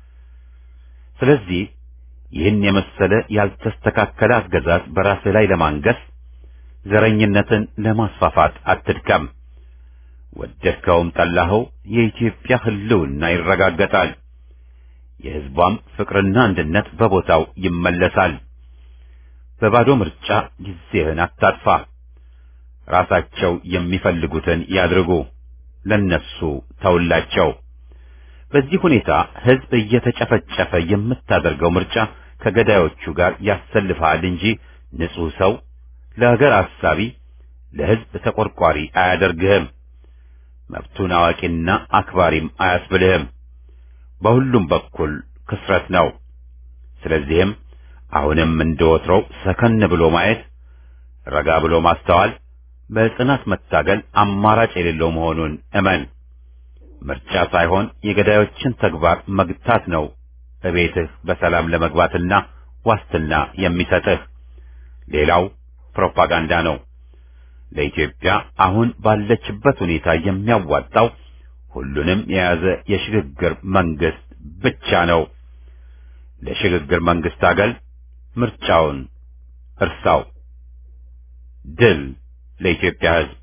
ስለዚህ ይህን የመሰለ ያልተስተካከለ አገዛዝ በራስ ላይ ለማንገስ ዘረኝነትን ለማስፋፋት አትድከም። ወደድከውም ጠላኸው የኢትዮጵያ ሕልውና ይረጋገጣል። የሕዝቧም ፍቅርና አንድነት በቦታው ይመለሳል። በባዶ ምርጫ ጊዜህን አታጥፋ። ራሳቸው የሚፈልጉትን ያድርጉ፣ ለነሱ ተውላቸው። በዚህ ሁኔታ ህዝብ እየተጨፈጨፈ የምታደርገው ምርጫ ከገዳዮቹ ጋር ያሰልፋል እንጂ ንጹህ ሰው ለሀገር አሳቢ ለህዝብ ተቆርቋሪ አያደርግህም። መብቱን አዋቂና አክባሪም አያስብልህም። በሁሉም በኩል ክስረት ነው። ስለዚህም አሁንም እንደወትሮው ሰከን ብሎ ማየት፣ ረጋ ብሎ ማስተዋል፣ በጽናት መታገል አማራጭ የሌለው መሆኑን እመን። ምርጫ ሳይሆን የገዳዮችን ተግባር መግታት ነው እቤትህ በሰላም ለመግባትና ዋስትና የሚሰጥህ። ሌላው ፕሮፓጋንዳ ነው። ለኢትዮጵያ አሁን ባለችበት ሁኔታ የሚያዋጣው ሁሉንም የያዘ የሽግግር መንግስት ብቻ ነው። ለሽግግር መንግስት ታገል፣ ምርጫውን እርሳው። ድል ለኢትዮጵያ ሕዝብ።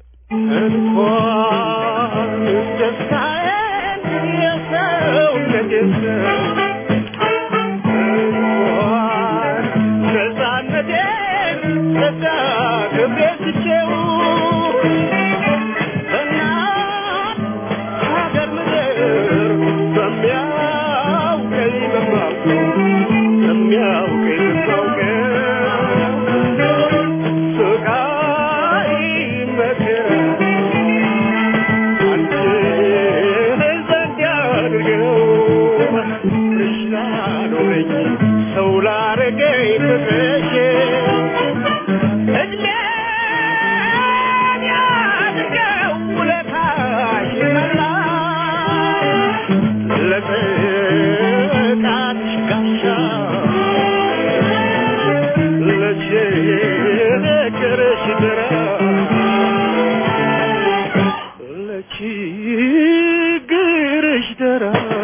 እንኳን ደስታዬን የሰውነት እንኳን ነፃነቴን ተዳግቤትቼው እናት ሀገር ምድር በሚያውቀኝ በማውቀው በሚያውቀኝ በማውቀው ስቃይ መከራ አንቺ ዘንድ ያድርገው እሽና ኖረኝ ሰው ላረገኝ ፍቅርሽ እድሜን ያድርገው ውለታሽ መላ ለጥቃትሽ ጋሻ ለችግርሽ ድራ ለችግርሽ ድራ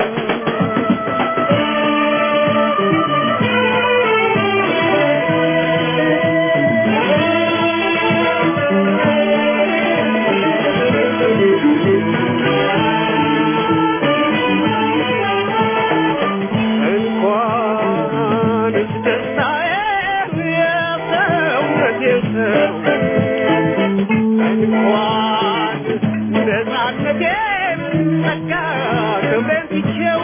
እንኳንስ ደስታዬን የሰውነት የሰው እንኳን ነፃነቴን ጸጋ ክብሬን ትቼው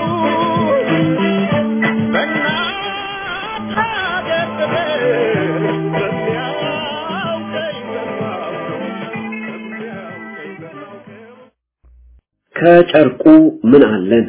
በእናት ሀገር ክብር በሚያውቀኝ በማውቀው በሚያውቀኝ በማውቀው ከጨርቁ ምን አለን?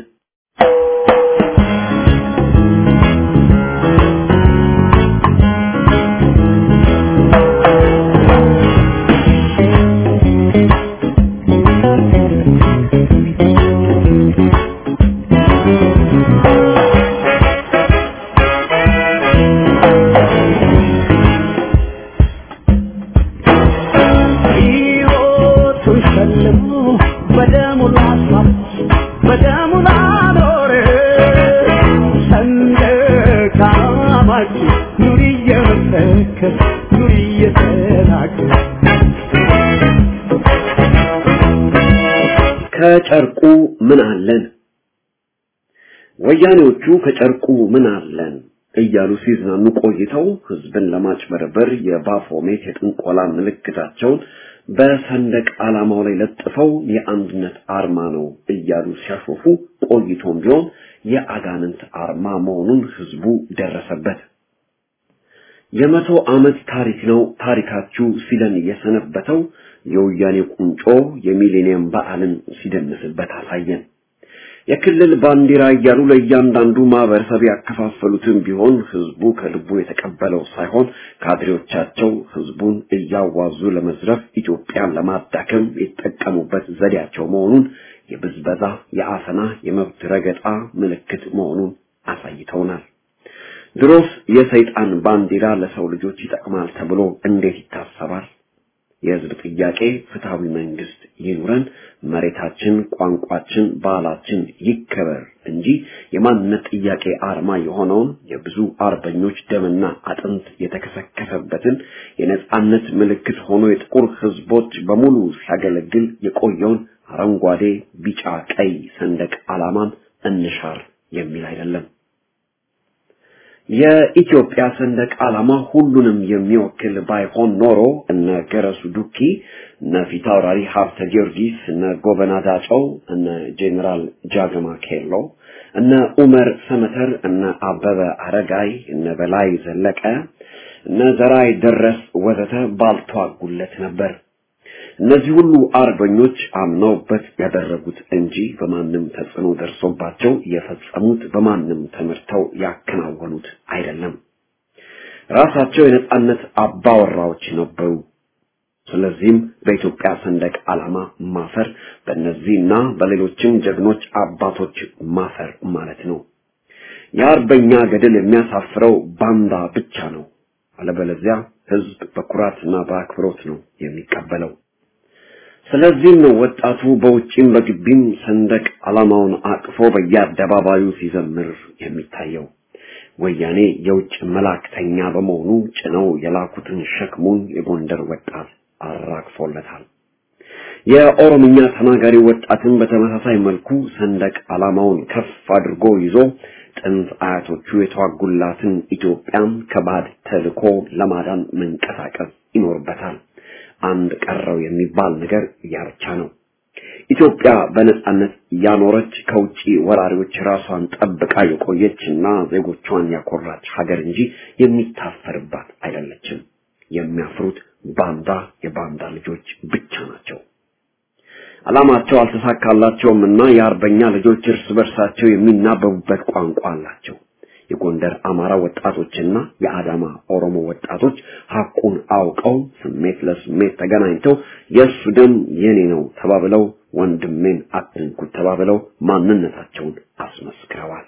ከጨርቁ ምን አለን? ወያኔዎቹ ከጨርቁ ምን አለን እያሉ ሲዝናኑ ቆይተው ህዝብን ለማጭበርበር የባፎሜት የጥንቆላ ምልክታቸውን በሰንደቅ ዓላማው ላይ ለጥፈው የአንድነት አርማ ነው እያሉ ሲያሾፉ ቆይቶም ቢሆን የአጋንንት አርማ መሆኑን ህዝቡ ደረሰበት። የመቶ ዓመት ታሪክ ነው ታሪካችሁ ሲለን የሰነበተው የወያኔ ቁንጮ የሚሌኒየም በዓልን ሲደንስበት አሳየን። የክልል ባንዲራ እያሉ ለእያንዳንዱ ማህበረሰብ ያከፋፈሉትን ቢሆን ህዝቡ ከልቡ የተቀበለው ሳይሆን ካድሬዎቻቸው ህዝቡን እያዋዙ ለመዝረፍ ኢትዮጵያን ለማዳከም የተጠቀሙበት ዘዴያቸው መሆኑን የብዝበዛ፣ የአፈና፣ የመብት ረገጣ ምልክት መሆኑን አሳይተውናል። ድሮስ የሰይጣን ባንዲራ ለሰው ልጆች ይጠቅማል ተብሎ እንዴት ይታሰባል? የህዝብ ጥያቄ ፍትሃዊ መንግስት ይኑረን፣ መሬታችን፣ ቋንቋችን፣ ባህላችን ይከበር እንጂ የማንነት ጥያቄ አርማ የሆነውን የብዙ አርበኞች ደምና አጥንት የተከሰከሰበትን የነጻነት ምልክት ሆኖ የጥቁር ህዝቦች በሙሉ ሲያገለግል የቆየውን አረንጓዴ፣ ቢጫ፣ ቀይ ሰንደቅ ዓላማን እንሻር የሚል አይደለም። የኢትዮጵያ ሰንደቅ ዓላማ ሁሉንም የሚወክል ባይሆን ኖሮ እነ ገረሱ ዱኪ፣ እነ ፊታውራሪ ሀብተ ጊዮርጊስ፣ እነ ጎበና ዳጨው፣ እነ ጄኔራል ጃገማ ኬሎ፣ እነ ኡመር ሰመተር፣ እነ አበበ አረጋይ፣ እነ በላይ ዘለቀ፣ እነ ዘራይ ደረስ ወዘተ ባልተዋጉለት ነበር። እነዚህ ሁሉ አርበኞች አምነውበት ያደረጉት እንጂ በማንም ተጽዕኖ ደርሶባቸው የፈጸሙት በማንም ተመርተው ያከናወኑት አይደለም። ራሳቸው የነጻነት አባወራዎች ነበሩ። ስለዚህም በኢትዮጵያ ሰንደቅ ዓላማ ማፈር በእነዚህና በሌሎችም ጀግኖች አባቶች ማፈር ማለት ነው። የአርበኛ ገድል የሚያሳፍረው ባንዳ ብቻ ነው። አለበለዚያ ህዝብ በኩራትና በአክብሮት ነው የሚቀበለው። ስለዚህ ነው ወጣቱ በውጪም በግቢም ሰንደቅ ዓላማውን አቅፎ በየአደባባዩ ሲዘምር የሚታየው። ወያኔ የውጭ መላእክተኛ በመሆኑ ጭነው የላኩትን ሸክሙን የጎንደር ወጣት አራግፎለታል። የኦሮምኛ ተናጋሪ ወጣትን በተመሳሳይ መልኩ ሰንደቅ ዓላማውን ከፍ አድርጎ ይዞ ጥንት አያቶቹ የተዋጉላትን ኢትዮጵያን ከባድ ተልኮ ለማዳን መንቀሳቀስ ይኖርበታል። አንድ ቀረው የሚባል ነገር ያርቻ ነው። ኢትዮጵያ በነጻነት ያኖረች ከውጪ ወራሪዎች ራሷን ጠብቃ የቆየችና ዜጎቿን ያኮራች ሀገር እንጂ የሚታፈርባት አይደለችም። የሚያፍሩት ባንዳ የባንዳ ልጆች ብቻ ናቸው። ዓላማቸው አልተሳካላቸውምና የአርበኛ ልጆች እርስ በርሳቸው የሚናበቡበት ቋንቋ አላቸው። የጎንደር አማራ ወጣቶችና የአዳማ ኦሮሞ ወጣቶች ሐቁን አውቀው ስሜት ለስሜት ተገናኝተው የሱ ደም የኔ ነው ተባብለው ወንድሜን አትንኩት ተባብለው ማንነታቸውን አስመስክረዋል።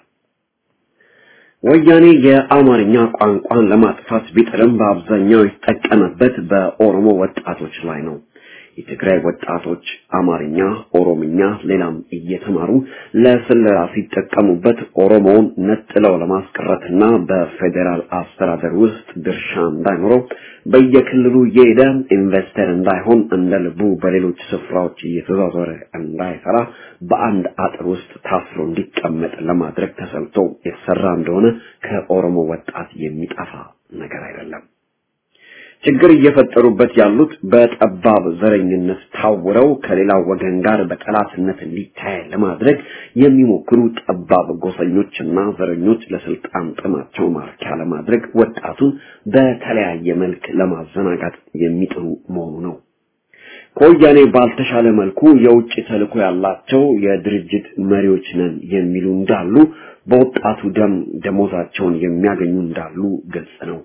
ወያኔ የአማርኛ ቋንቋን ለማጥፋት ቢጥርም በአብዛኛው የተጠቀመበት በኦሮሞ ወጣቶች ላይ ነው። የትግራይ ወጣቶች አማርኛ፣ ኦሮምኛ ሌላም እየተማሩ ለስለላ ሲጠቀሙበት ኦሮሞውን ነጥለው ለማስቀረትና በፌደራል አስተዳደር ውስጥ ድርሻ እንዳይኖረው በየክልሉ የሄደ ኢንቨስተር እንዳይሆን እንደ ልቡ በሌሎች ስፍራዎች እየተዟዟረ እንዳይሰራ በአንድ አጥር ውስጥ ታስሮ እንዲቀመጥ ለማድረግ ተሰልቶ የተሰራ እንደሆነ ከኦሮሞ ወጣት የሚጠፋ ነገር አይደለም። ችግር እየፈጠሩበት ያሉት በጠባብ ዘረኝነት ታውረው ከሌላው ወገን ጋር በጠላትነት ሊታይ ለማድረግ የሚሞክሩ ጠባብ ጎሰኞችና ዘረኞች ለስልጣን ጥማቸው ማርኪያ ለማድረግ ወጣቱን በተለያየ መልክ ለማዘናጋት የሚጥሩ መሆኑ ነው። ከወያኔ ባልተሻለ መልኩ የውጭ ተልዕኮ ያላቸው የድርጅት መሪዎች ነን የሚሉ እንዳሉ፣ በወጣቱ ደም ደሞዛቸውን የሚያገኙ እንዳሉ ግልጽ ነው።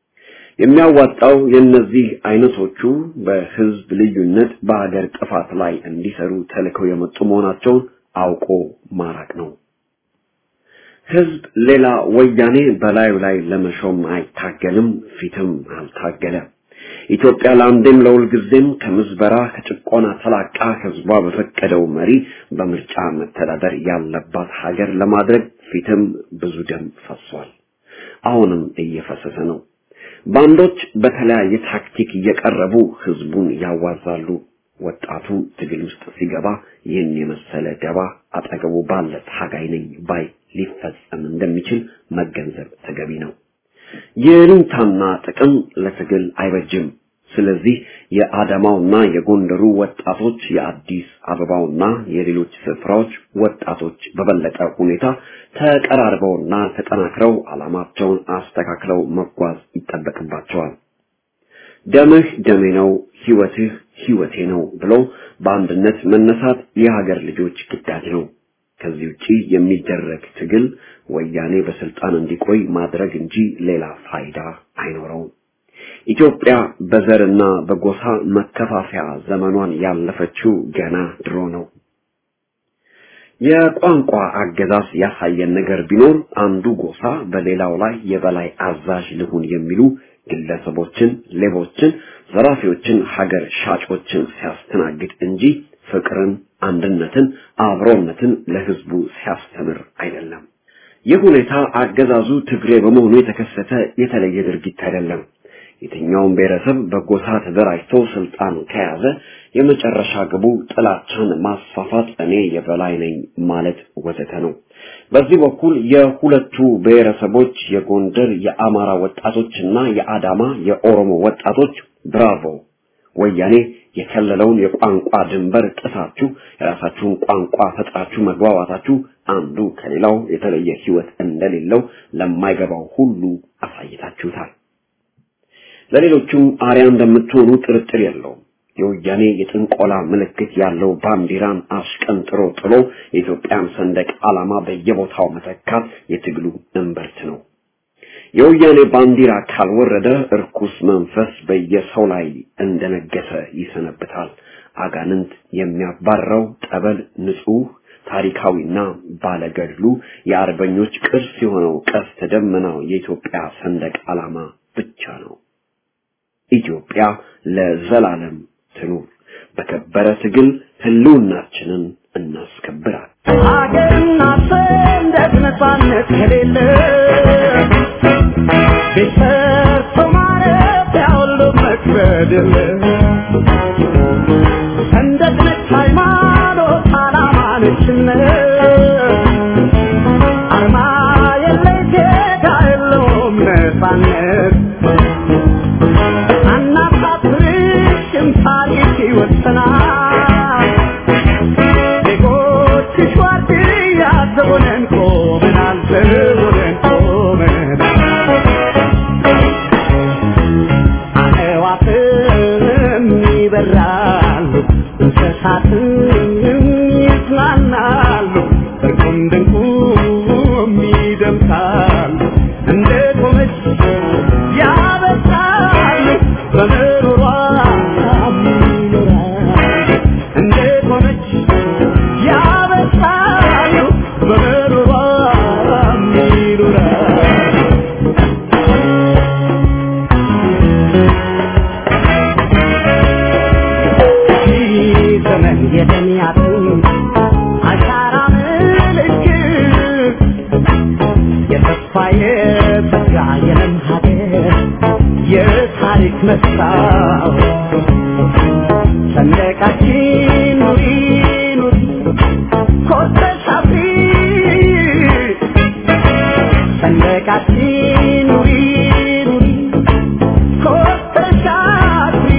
የሚያዋጣው የነዚህ አይነቶቹ በህዝብ ልዩነት በአገር ጥፋት ላይ እንዲሰሩ ተልከው የመጡ መሆናቸውን አውቆ ማራቅ ነው። ህዝብ ሌላ ወያኔ በላዩ ላይ ለመሾም አይታገልም፣ ፊትም አልታገለ። ኢትዮጵያ ለአንዴም ለሁልጊዜም ከምዝበራ ከጭቆና ተላቃ ህዝቧ በፈቀደው መሪ በምርጫ መተዳደር ያለባት ሀገር ለማድረግ ፊትም ብዙ ደም ፈሷል፣ አሁንም እየፈሰሰ ነው። ባንዶች በተለያየ ታክቲክ እየቀረቡ ህዝቡን ያዋዛሉ። ወጣቱ ትግል ውስጥ ሲገባ ይህን የመሰለ ደባ አጠገቡ ባለ ታጋይ ነኝ ባይ ሊፈጸም እንደሚችል መገንዘብ ተገቢ ነው። የሩንታና ጥቅም ለትግል አይበጅም። ስለዚህ የአዳማውና የጎንደሩ ወጣቶች የአዲስ አበባውና የሌሎች ስፍራዎች ወጣቶች በበለጠ ሁኔታ ተቀራርበውና ተጠናክረው ዓላማቸውን አስተካክለው መጓዝ ይጠበቅባቸዋል። ደምህ ደሜ ነው፣ ህይወትህ ህይወቴ ነው ብሎ በአንድነት መነሳት የሀገር ልጆች ግዳጅ ነው። ከዚህ ውጪ የሚደረግ ትግል ወያኔ በስልጣን እንዲቆይ ማድረግ እንጂ ሌላ ፋይዳ አይኖረውም። ኢትዮጵያ በዘርና በጎሳ መከፋፈያ ዘመኗን ያለፈችው ገና ድሮ ነው። የቋንቋ አገዛዝ ያሳየን ነገር ቢኖር አንዱ ጎሳ በሌላው ላይ የበላይ አዛዥ ልሁን የሚሉ ግለሰቦችን፣ ሌቦችን፣ ዘራፊዎችን፣ ሀገር ሻጮችን ሲያስተናግድ እንጂ ፍቅርን፣ አንድነትን፣ አብሮነትን ለህዝቡ ሲያስተምር አይደለም። ይህ ሁኔታ አገዛዙ ትግሬ በመሆኑ የተከሰተ የተለየ ድርጊት አይደለም። የትኛውም ብሔረሰብ በጎሳ ተደራጅቶ ስልጣን ከያዘ የመጨረሻ ግቡ ጥላቻን ማስፋፋት፣ እኔ የበላይ ነኝ ማለት ወዘተ ነው። በዚህ በኩል የሁለቱ ብሔረሰቦች የጎንደር የአማራ ወጣቶችና የአዳማ የኦሮሞ ወጣቶች ብራቮ ወያኔ የከለለውን የቋንቋ ድንበር ጥሳችሁ የራሳችሁን ቋንቋ ፈጥራችሁ መግባባታችሁ አንዱ ከሌላው የተለየ ህይወት እንደሌለው ለማይገባው ሁሉ አሳይታችሁታል። ለሌሎቹም አርያ እንደምትሆኑ ጥርጥር የለውም። የወያኔ የጥንቆላ ምልክት ያለው ባንዲራን አሽቀንጥሮ ጥሎ የኢትዮጵያን ሰንደቅ ዓላማ በየቦታው መተካት የትግሉ እምብርት ነው። የወያኔ ባንዲራ ካልወረደ እርኩስ መንፈስ በየሰው ላይ እንደነገሰ ይሰነብታል። አጋንንት የሚያባረው ጠበል ንጹህ ታሪካዊና ባለገድሉ የአርበኞች ቅርስ የሆነው ቀስተ ደመናው የኢትዮጵያ ሰንደቅ ዓላማ ብቻ ነው። ኢትዮጵያ ለዘላለም ትኑር። በከበረ ትግል ህልውናችንን እናስከብራለን። ሀገርና ሰንደቅ ነፃነት ከሌለ ቤተሰብ ማለት ያውሎ መክበድ የለ ሰንደቅ ነች ሃይማኖት ዓላማ ነችነት አርማ የለይ ጌታ የለውም ነፃነት አናሳፍርሽም ታሪክ ይወሰናል ዜጎችሽ ዋርድያ ዘቦነን ቆመናል ዘቦነን ቆመናል አዕዋፍም ይበራሉ እንስሳትም ይዝናናሉ እርቁም ድንቁም ይደምቃሉ እንደ ቆመች ያበሳሉ በምሮሯ ይኖራሉ እንደ ቆመች ያበሳሉ በምሮሯ ይኖራሉ ዘመን የደሚያቱ አሻራ ምልክት የተስፋ የተጋ የለም ሀገር የታሪክ መስታወት ሰንደቃችን ኑሪ ኑሪ ኮርተሽ አብሪ ሰንደቃችን ኑሪ ኑሪ ኮርተሽ አብሪ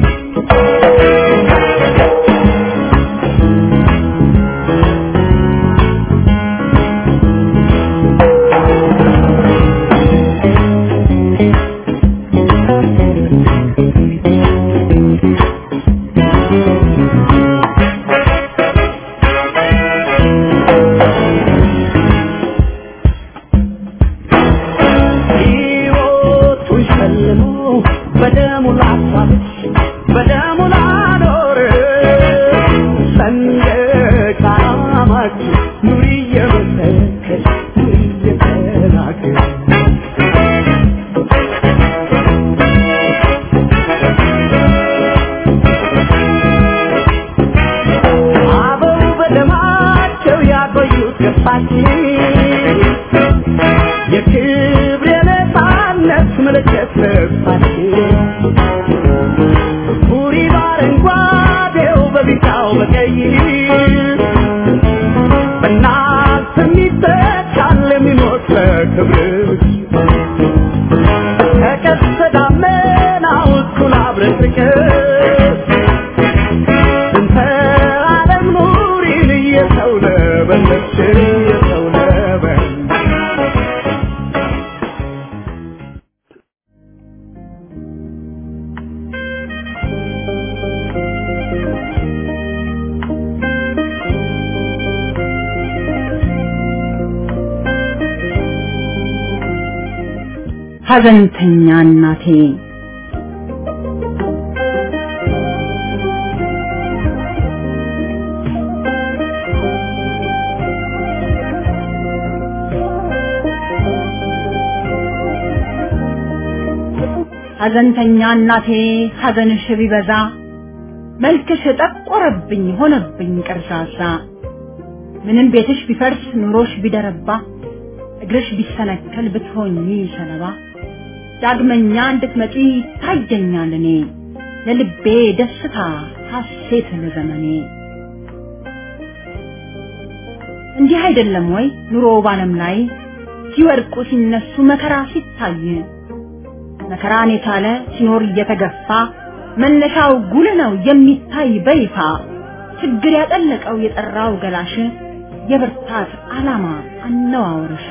ሀዘንተኛ እናቴ ሀዘንተኛ እናቴ ሀዘንሽ ቢበዛ መልክሽ ጠቆረብኝ ሆነብኝ ቀርዛዛ ምንም ቤትሽ ቢፈርስ ኑሮሽ ቢደረባ እግርሽ ቢሰነከል ብትሆኚ ሰለባ ዳግመኛ እንድትመጪ ታየኛል እኔ ለልቤ ደስታ ሐሴት ለዘመኔ እንዲህ አይደለም ወይ ኑሮ ባለም ላይ ሲወርቁ ሲነሱ መከራ ሲታይ መከራን የቻለ ሲኖር እየተገፋ መነሻው ጉል ነው የሚታይ በይፋ ችግር ያጠለቀው የጠራው ገላሽ የብርታት ዓላማ አነዋወርሽ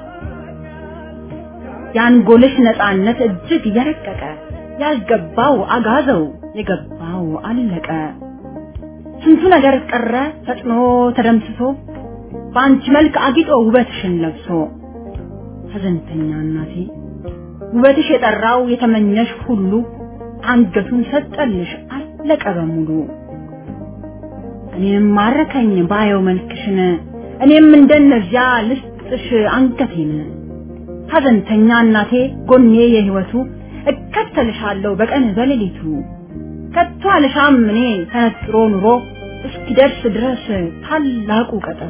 ያንጎልሽ ነፃነት እጅግ የረቀቀ ያልገባው አጋዘው የገባው አለቀ ስንቱ ነገር ቀረ ፈጥኖ ተደምስሶ ባንቺ መልክ አጊጦ ውበትሽን ለብሶ ሐዘንተኛ እናቴ ውበትሽ የጠራው የተመኘሽ ሁሉ አንገቱን ሰጠልሽ አለቀ በሙሉ እኔም ማረከኝ ባየው መልክሽን እኔም እንደነዚያ ልስጥሽ አንገቴን ሐዘንተኛ እናቴ ጎኔ የህይወቱ እከተልሻለሁ በቀን በሌሊቱ ከቶ አልሻም እኔ ተነጥሮ ኑሮ እስኪደርስ ድረስ ታላቁ ቀጠሮ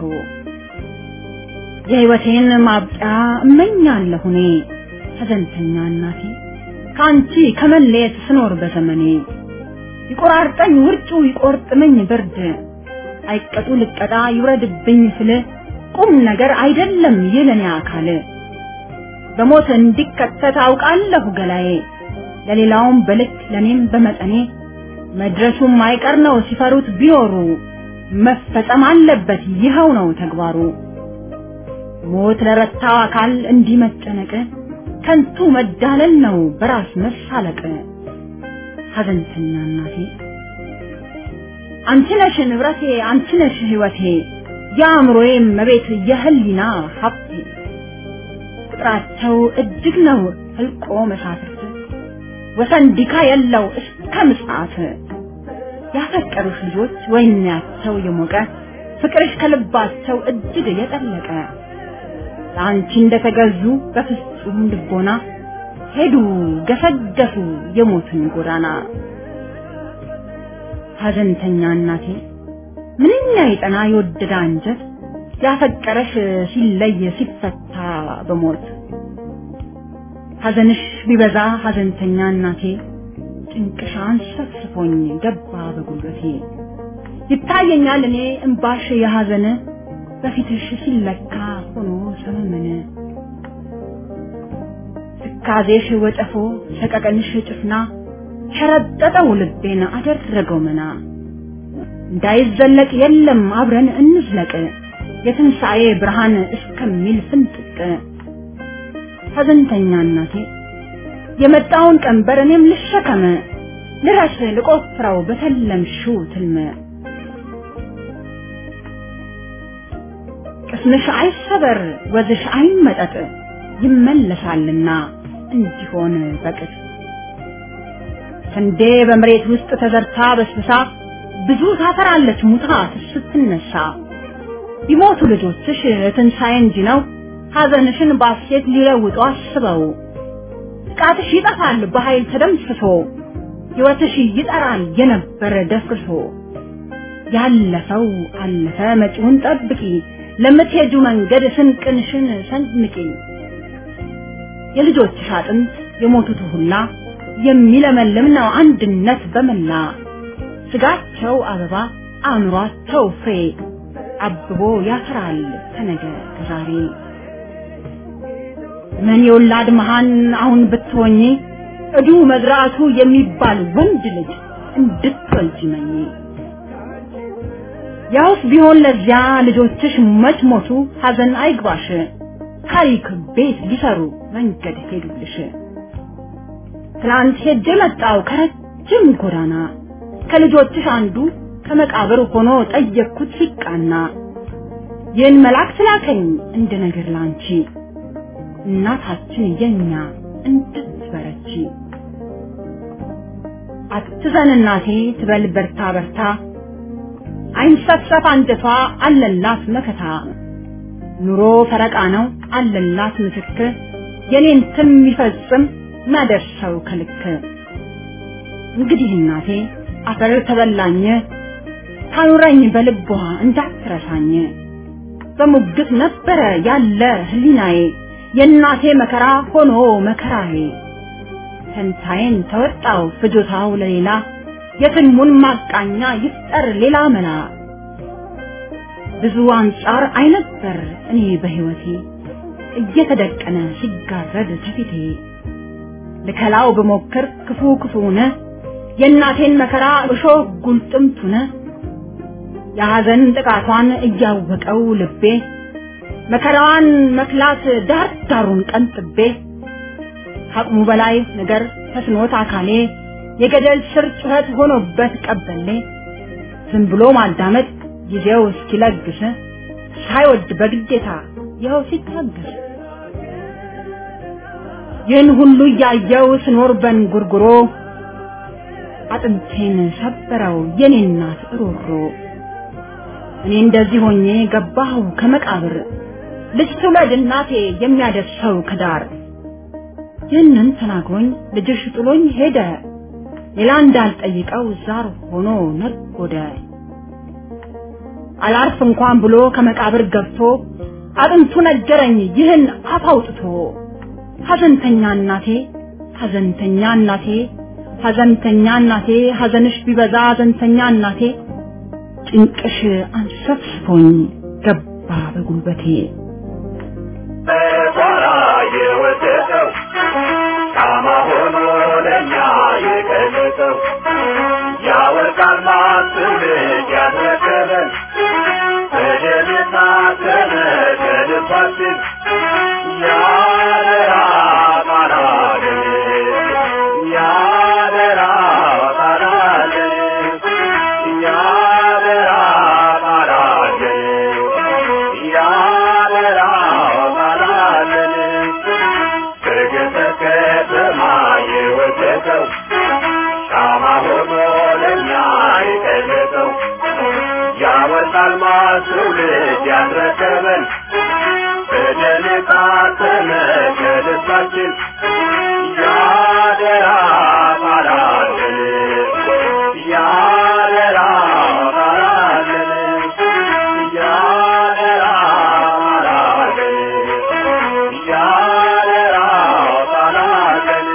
የህይወቴን ማብቂያ እመኛለሁ እኔ ሐዘንተኛ እናቴ ካንቺ ከመለየት ስኖር በዘመኔ ይቆራርጠኝ ውርጩ ይቆርጥመኝ ብርድ አይቀጡ ልቀጣ ይውረድብኝ ስለ ቁም ነገር አይደለም የለኔ አካል በሞት እንዲከተት አውቃለሁ ገላዬ ለሌላውም በልክ ለኔም በመጠኔ መድረሱም አይቀር ነው ሲፈሩት ቢኖሩ መፈጸም አለበት ይኸው ነው ተግባሩ ሞት ለረታው አካል እንዲመጨነቅ ከንቱ መዳለል ነው በራስ መሳለቅ ሐዘንተኛ እናቴ አንቺ ነሽ ንብረቴ አንቺ ነሽ ህይወቴ ያምሮዬ መቤት የህሊና ሀብቴ ቁጥራቸው እጅግ ነው ህልቆ መሳፍርት ወሰንዲካ የለው እስከ ምጽአት ያፈቀሩሽ ልጆች ወይናቸው የሞቀ ፍቅርሽ ከልባቸው እጅግ የጠለቀ ለአንቺ እንደተገዙ በፍጹም ልቦና ሄዱ ገሰገሱ የሞትን ጎዳና ሐዘንተኛ እናቴ ምንኛ ይጠና የወደደ አንጀት ያፈቀረሽ ሲለይ ሲፈታ በሞት ሐዘንሽ ቢበዛ ሐዘንተኛ እናቴ ጭንቅሻን ሰፍስፎኝ ገባ በጉልበቴ ይታየኛል እኔ እንባሽ የሐዘን በፊትሽ ሲለካ ሆኖ ሰመመነ ትካዜሽ ወጨፎ ሰቀቀንሽ ጭፍና ሸረጠጠው ልቤን አደረገው መና እንዳይዘለቅ የለም አብረን እንዝለቅ የትንሣኤ ብርሃን እስከሚል ፍንጥቅ ሐዘንተኛ እናቴ የመጣውን ቀንበር እኔም ልሸከመ ልረስ ልቆፍረው በተለምሽው ትልመ ቅስምሽ አይሰበር ወዝሽ አይመጠጥ ይመለሳልና እንዲሆን በቅጥ ስንዴ በመሬት ውስጥ ተዘርታ በስብሳ ብዙ ታፈራለች ሙታ ስትነሳ ቢሞቱ ልጆችሽ ትንሣኤ እንጂ ነው ሐዘንሽን ባሴት ሊለውጡ አስበው ጥቃትሽ ይጠፋል በኃይል ተደምስሶ ሕይወትሽ ይጠራል የነበረ ደፍርሶ ያለፈው አለፈ መጪውን ጠብቂ ለምትሄጁ መንገድ ስንቅንሽን ሰንምቂ የልጆችሽ አጥንት የሞቱት ሁላ የሚለመልም ነው አንድነት በመላ ስጋቸው አበባ አእምሯቸው ፍሬ አብቦ ያፈራል ከነገ ከዛሬ ምን የወላድ መሃን አሁን ብትሆኚ እዱ መዝራቱ የሚባል ወንድ ልጅ እንድትወልጂ መኝ ያውስ ቢሆን ለዚያ ልጆችሽ መች ሞቱ ሐዘን አይግባሽ ታሪክ ቤት ሊሰሩ መንገድ ሄዱልሽ ትላንት ሄጄ መጣው ከረጅም ጎዳና ከልጆችሽ አንዱ ከመቃብር ሆኖ ጠየቅኩት ሲቃና ይህን መልአክ ስላከኝ እንደ ነገር ላንቺ እናታችን የኛ እንድትበረቺ አትዘን እናቴ ትበል በርታ በርታ አይንሰፈፍ አንጀቷ አለላት መከታ ኑሮ ፈረቃ ነው አለላት ምትክ የኔን ትም ይፈጽም ማደርሰው ከልክ እንግዲህ እናቴ አፈር ተበላኝ ታኑረኝ በልቧ እንዳትረሳኝ በሙግት ነበረ ያለ ህሊናዬ የእናቴ መከራ ሆኖ መከራዬ ተንታዬን ተወጣው ፍጆታው ለሌላ የትልሙን ማቃኛ ይፍጠር ሌላ መላ ብዙ አንጻር አይነበር እኔ በህይወቴ እየተደቀነ ሲጋረድ ከፊቴ ልከላው በሞከር ክፉ ክፉነ የእናቴን መከራ እሾህ ጉልጥምቱነ የሐዘን ጥቃቷን እያወቀው ልቤ መከራዋን መክላት ዳር ዳሩን ቀንጥቤ አቅሙ በላይ ነገር ተስኖት አካሌ የገደል ስር ጩኸት ሆኖበት ቀበሌ ዝም ብሎ ማዳመጥ ጊዜው እስኪለግስ ሳይወድ በግዴታ ይኸው ሲታገስ ይህን ሁሉ ያየው ስኖር በንጉርጉሮ አጥንቴን ሰበረው የኔ እናት ሮሮ እኔ እንደዚህ ሆኜ ገባሁ ከመቃብር ልጅ ትውለድ እናቴ የሚያደርሰው ከዳር ይህንን ተናግሮኝ ልጅሽ ጥሎኝ ሄደ ሌላ እንዳልጠይቀው ዛር ሆኖ ነጎደ አላርፍ እንኳን ብሎ ከመቃብር ገብቶ አጥንቱ ነገረኝ ይህን አፍ አውጥቶ ሐዘንተኛ እናቴ ሐዘንተኛ እናቴ ሐዘንተኛ እናቴ ሐዘንሽ ቢበዛ ሐዘንተኛ እናቴ ጭንቅሽ አንሰፍስፎኝ ገባ በጉልበቴ በኋላ የወደደው ሻማ ሆኖ ለኛ የገለጸው ያወርቃል ማስልጅ ያስረከበን በደልና ተነገድባችን ያደራ ቃላለን ያደራ ቃላለን ያደራ ቃላለን ያደራ ቃላለን በገተከተማ የወደቀው ሻማ ሆኖ ለኛ የገለጸው ያወጣል ማስውልድ ያስረከበን በደልታ ተነገድባችን ያደራ ቃላለን ያደራ ቃላለን ያደራ ቃላለን ያደራ ቃላለን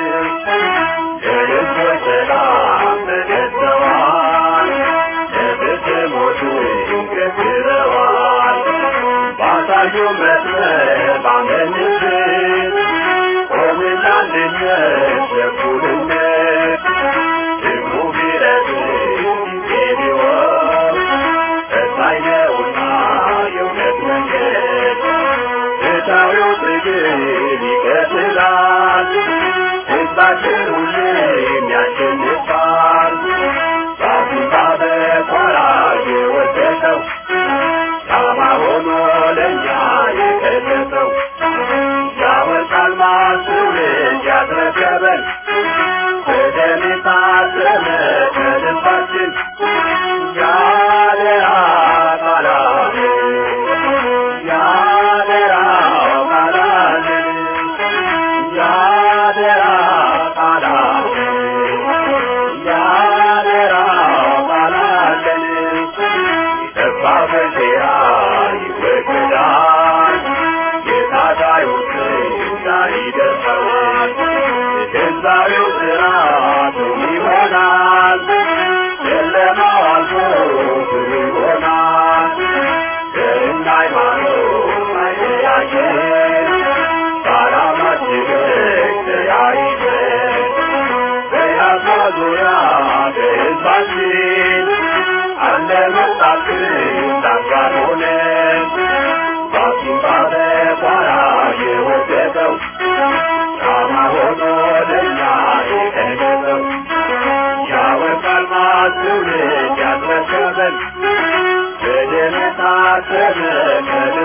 ለልጆች ሰላም ተገዝተዋል ለብትሞቹ ገዝረዋል ባሳዩ መስመር ባመንበት ቆምና ልነት ለኩልነት ደግሞ ቢረት ጊዜቢወር ተሳይነውና የእውነት መንገድ ፍትሐዊው ትግል ይቀጥላል ሕዝባችን ሁሌም ያሸንፋል ዛፉና በኳራ የወደቀው ሻማ ሆኖ ለኛ የገለጸው ያወጣል ማስውልድ ያስረከበን በደም የታተመ ከልባችን ያደራ ቃላለን ያደራ ቃላለን ያደራ ቃላለን ያደራ ቃላለን የጠፋ በሴራ ይወገዳል የታጋዮች ዛሬ ደርሰዋል የገዛዊው ስርዓቱ ይሆናል ጨለማው አልፎ ብሩ ይሆናል ዘርና ሃይማኖት አይለያየን በዓላማችን ተያይዘን በያዝማ ዙሪያ በሕዝባችን አለ መጣችን ዳጋን ሆነን ባሲምባ በኳራ የወደቀው ሻማ ሆኖ ለኛ የገለጸው ያወጣል ማስውልድ ያስረከበን በደም የታተመ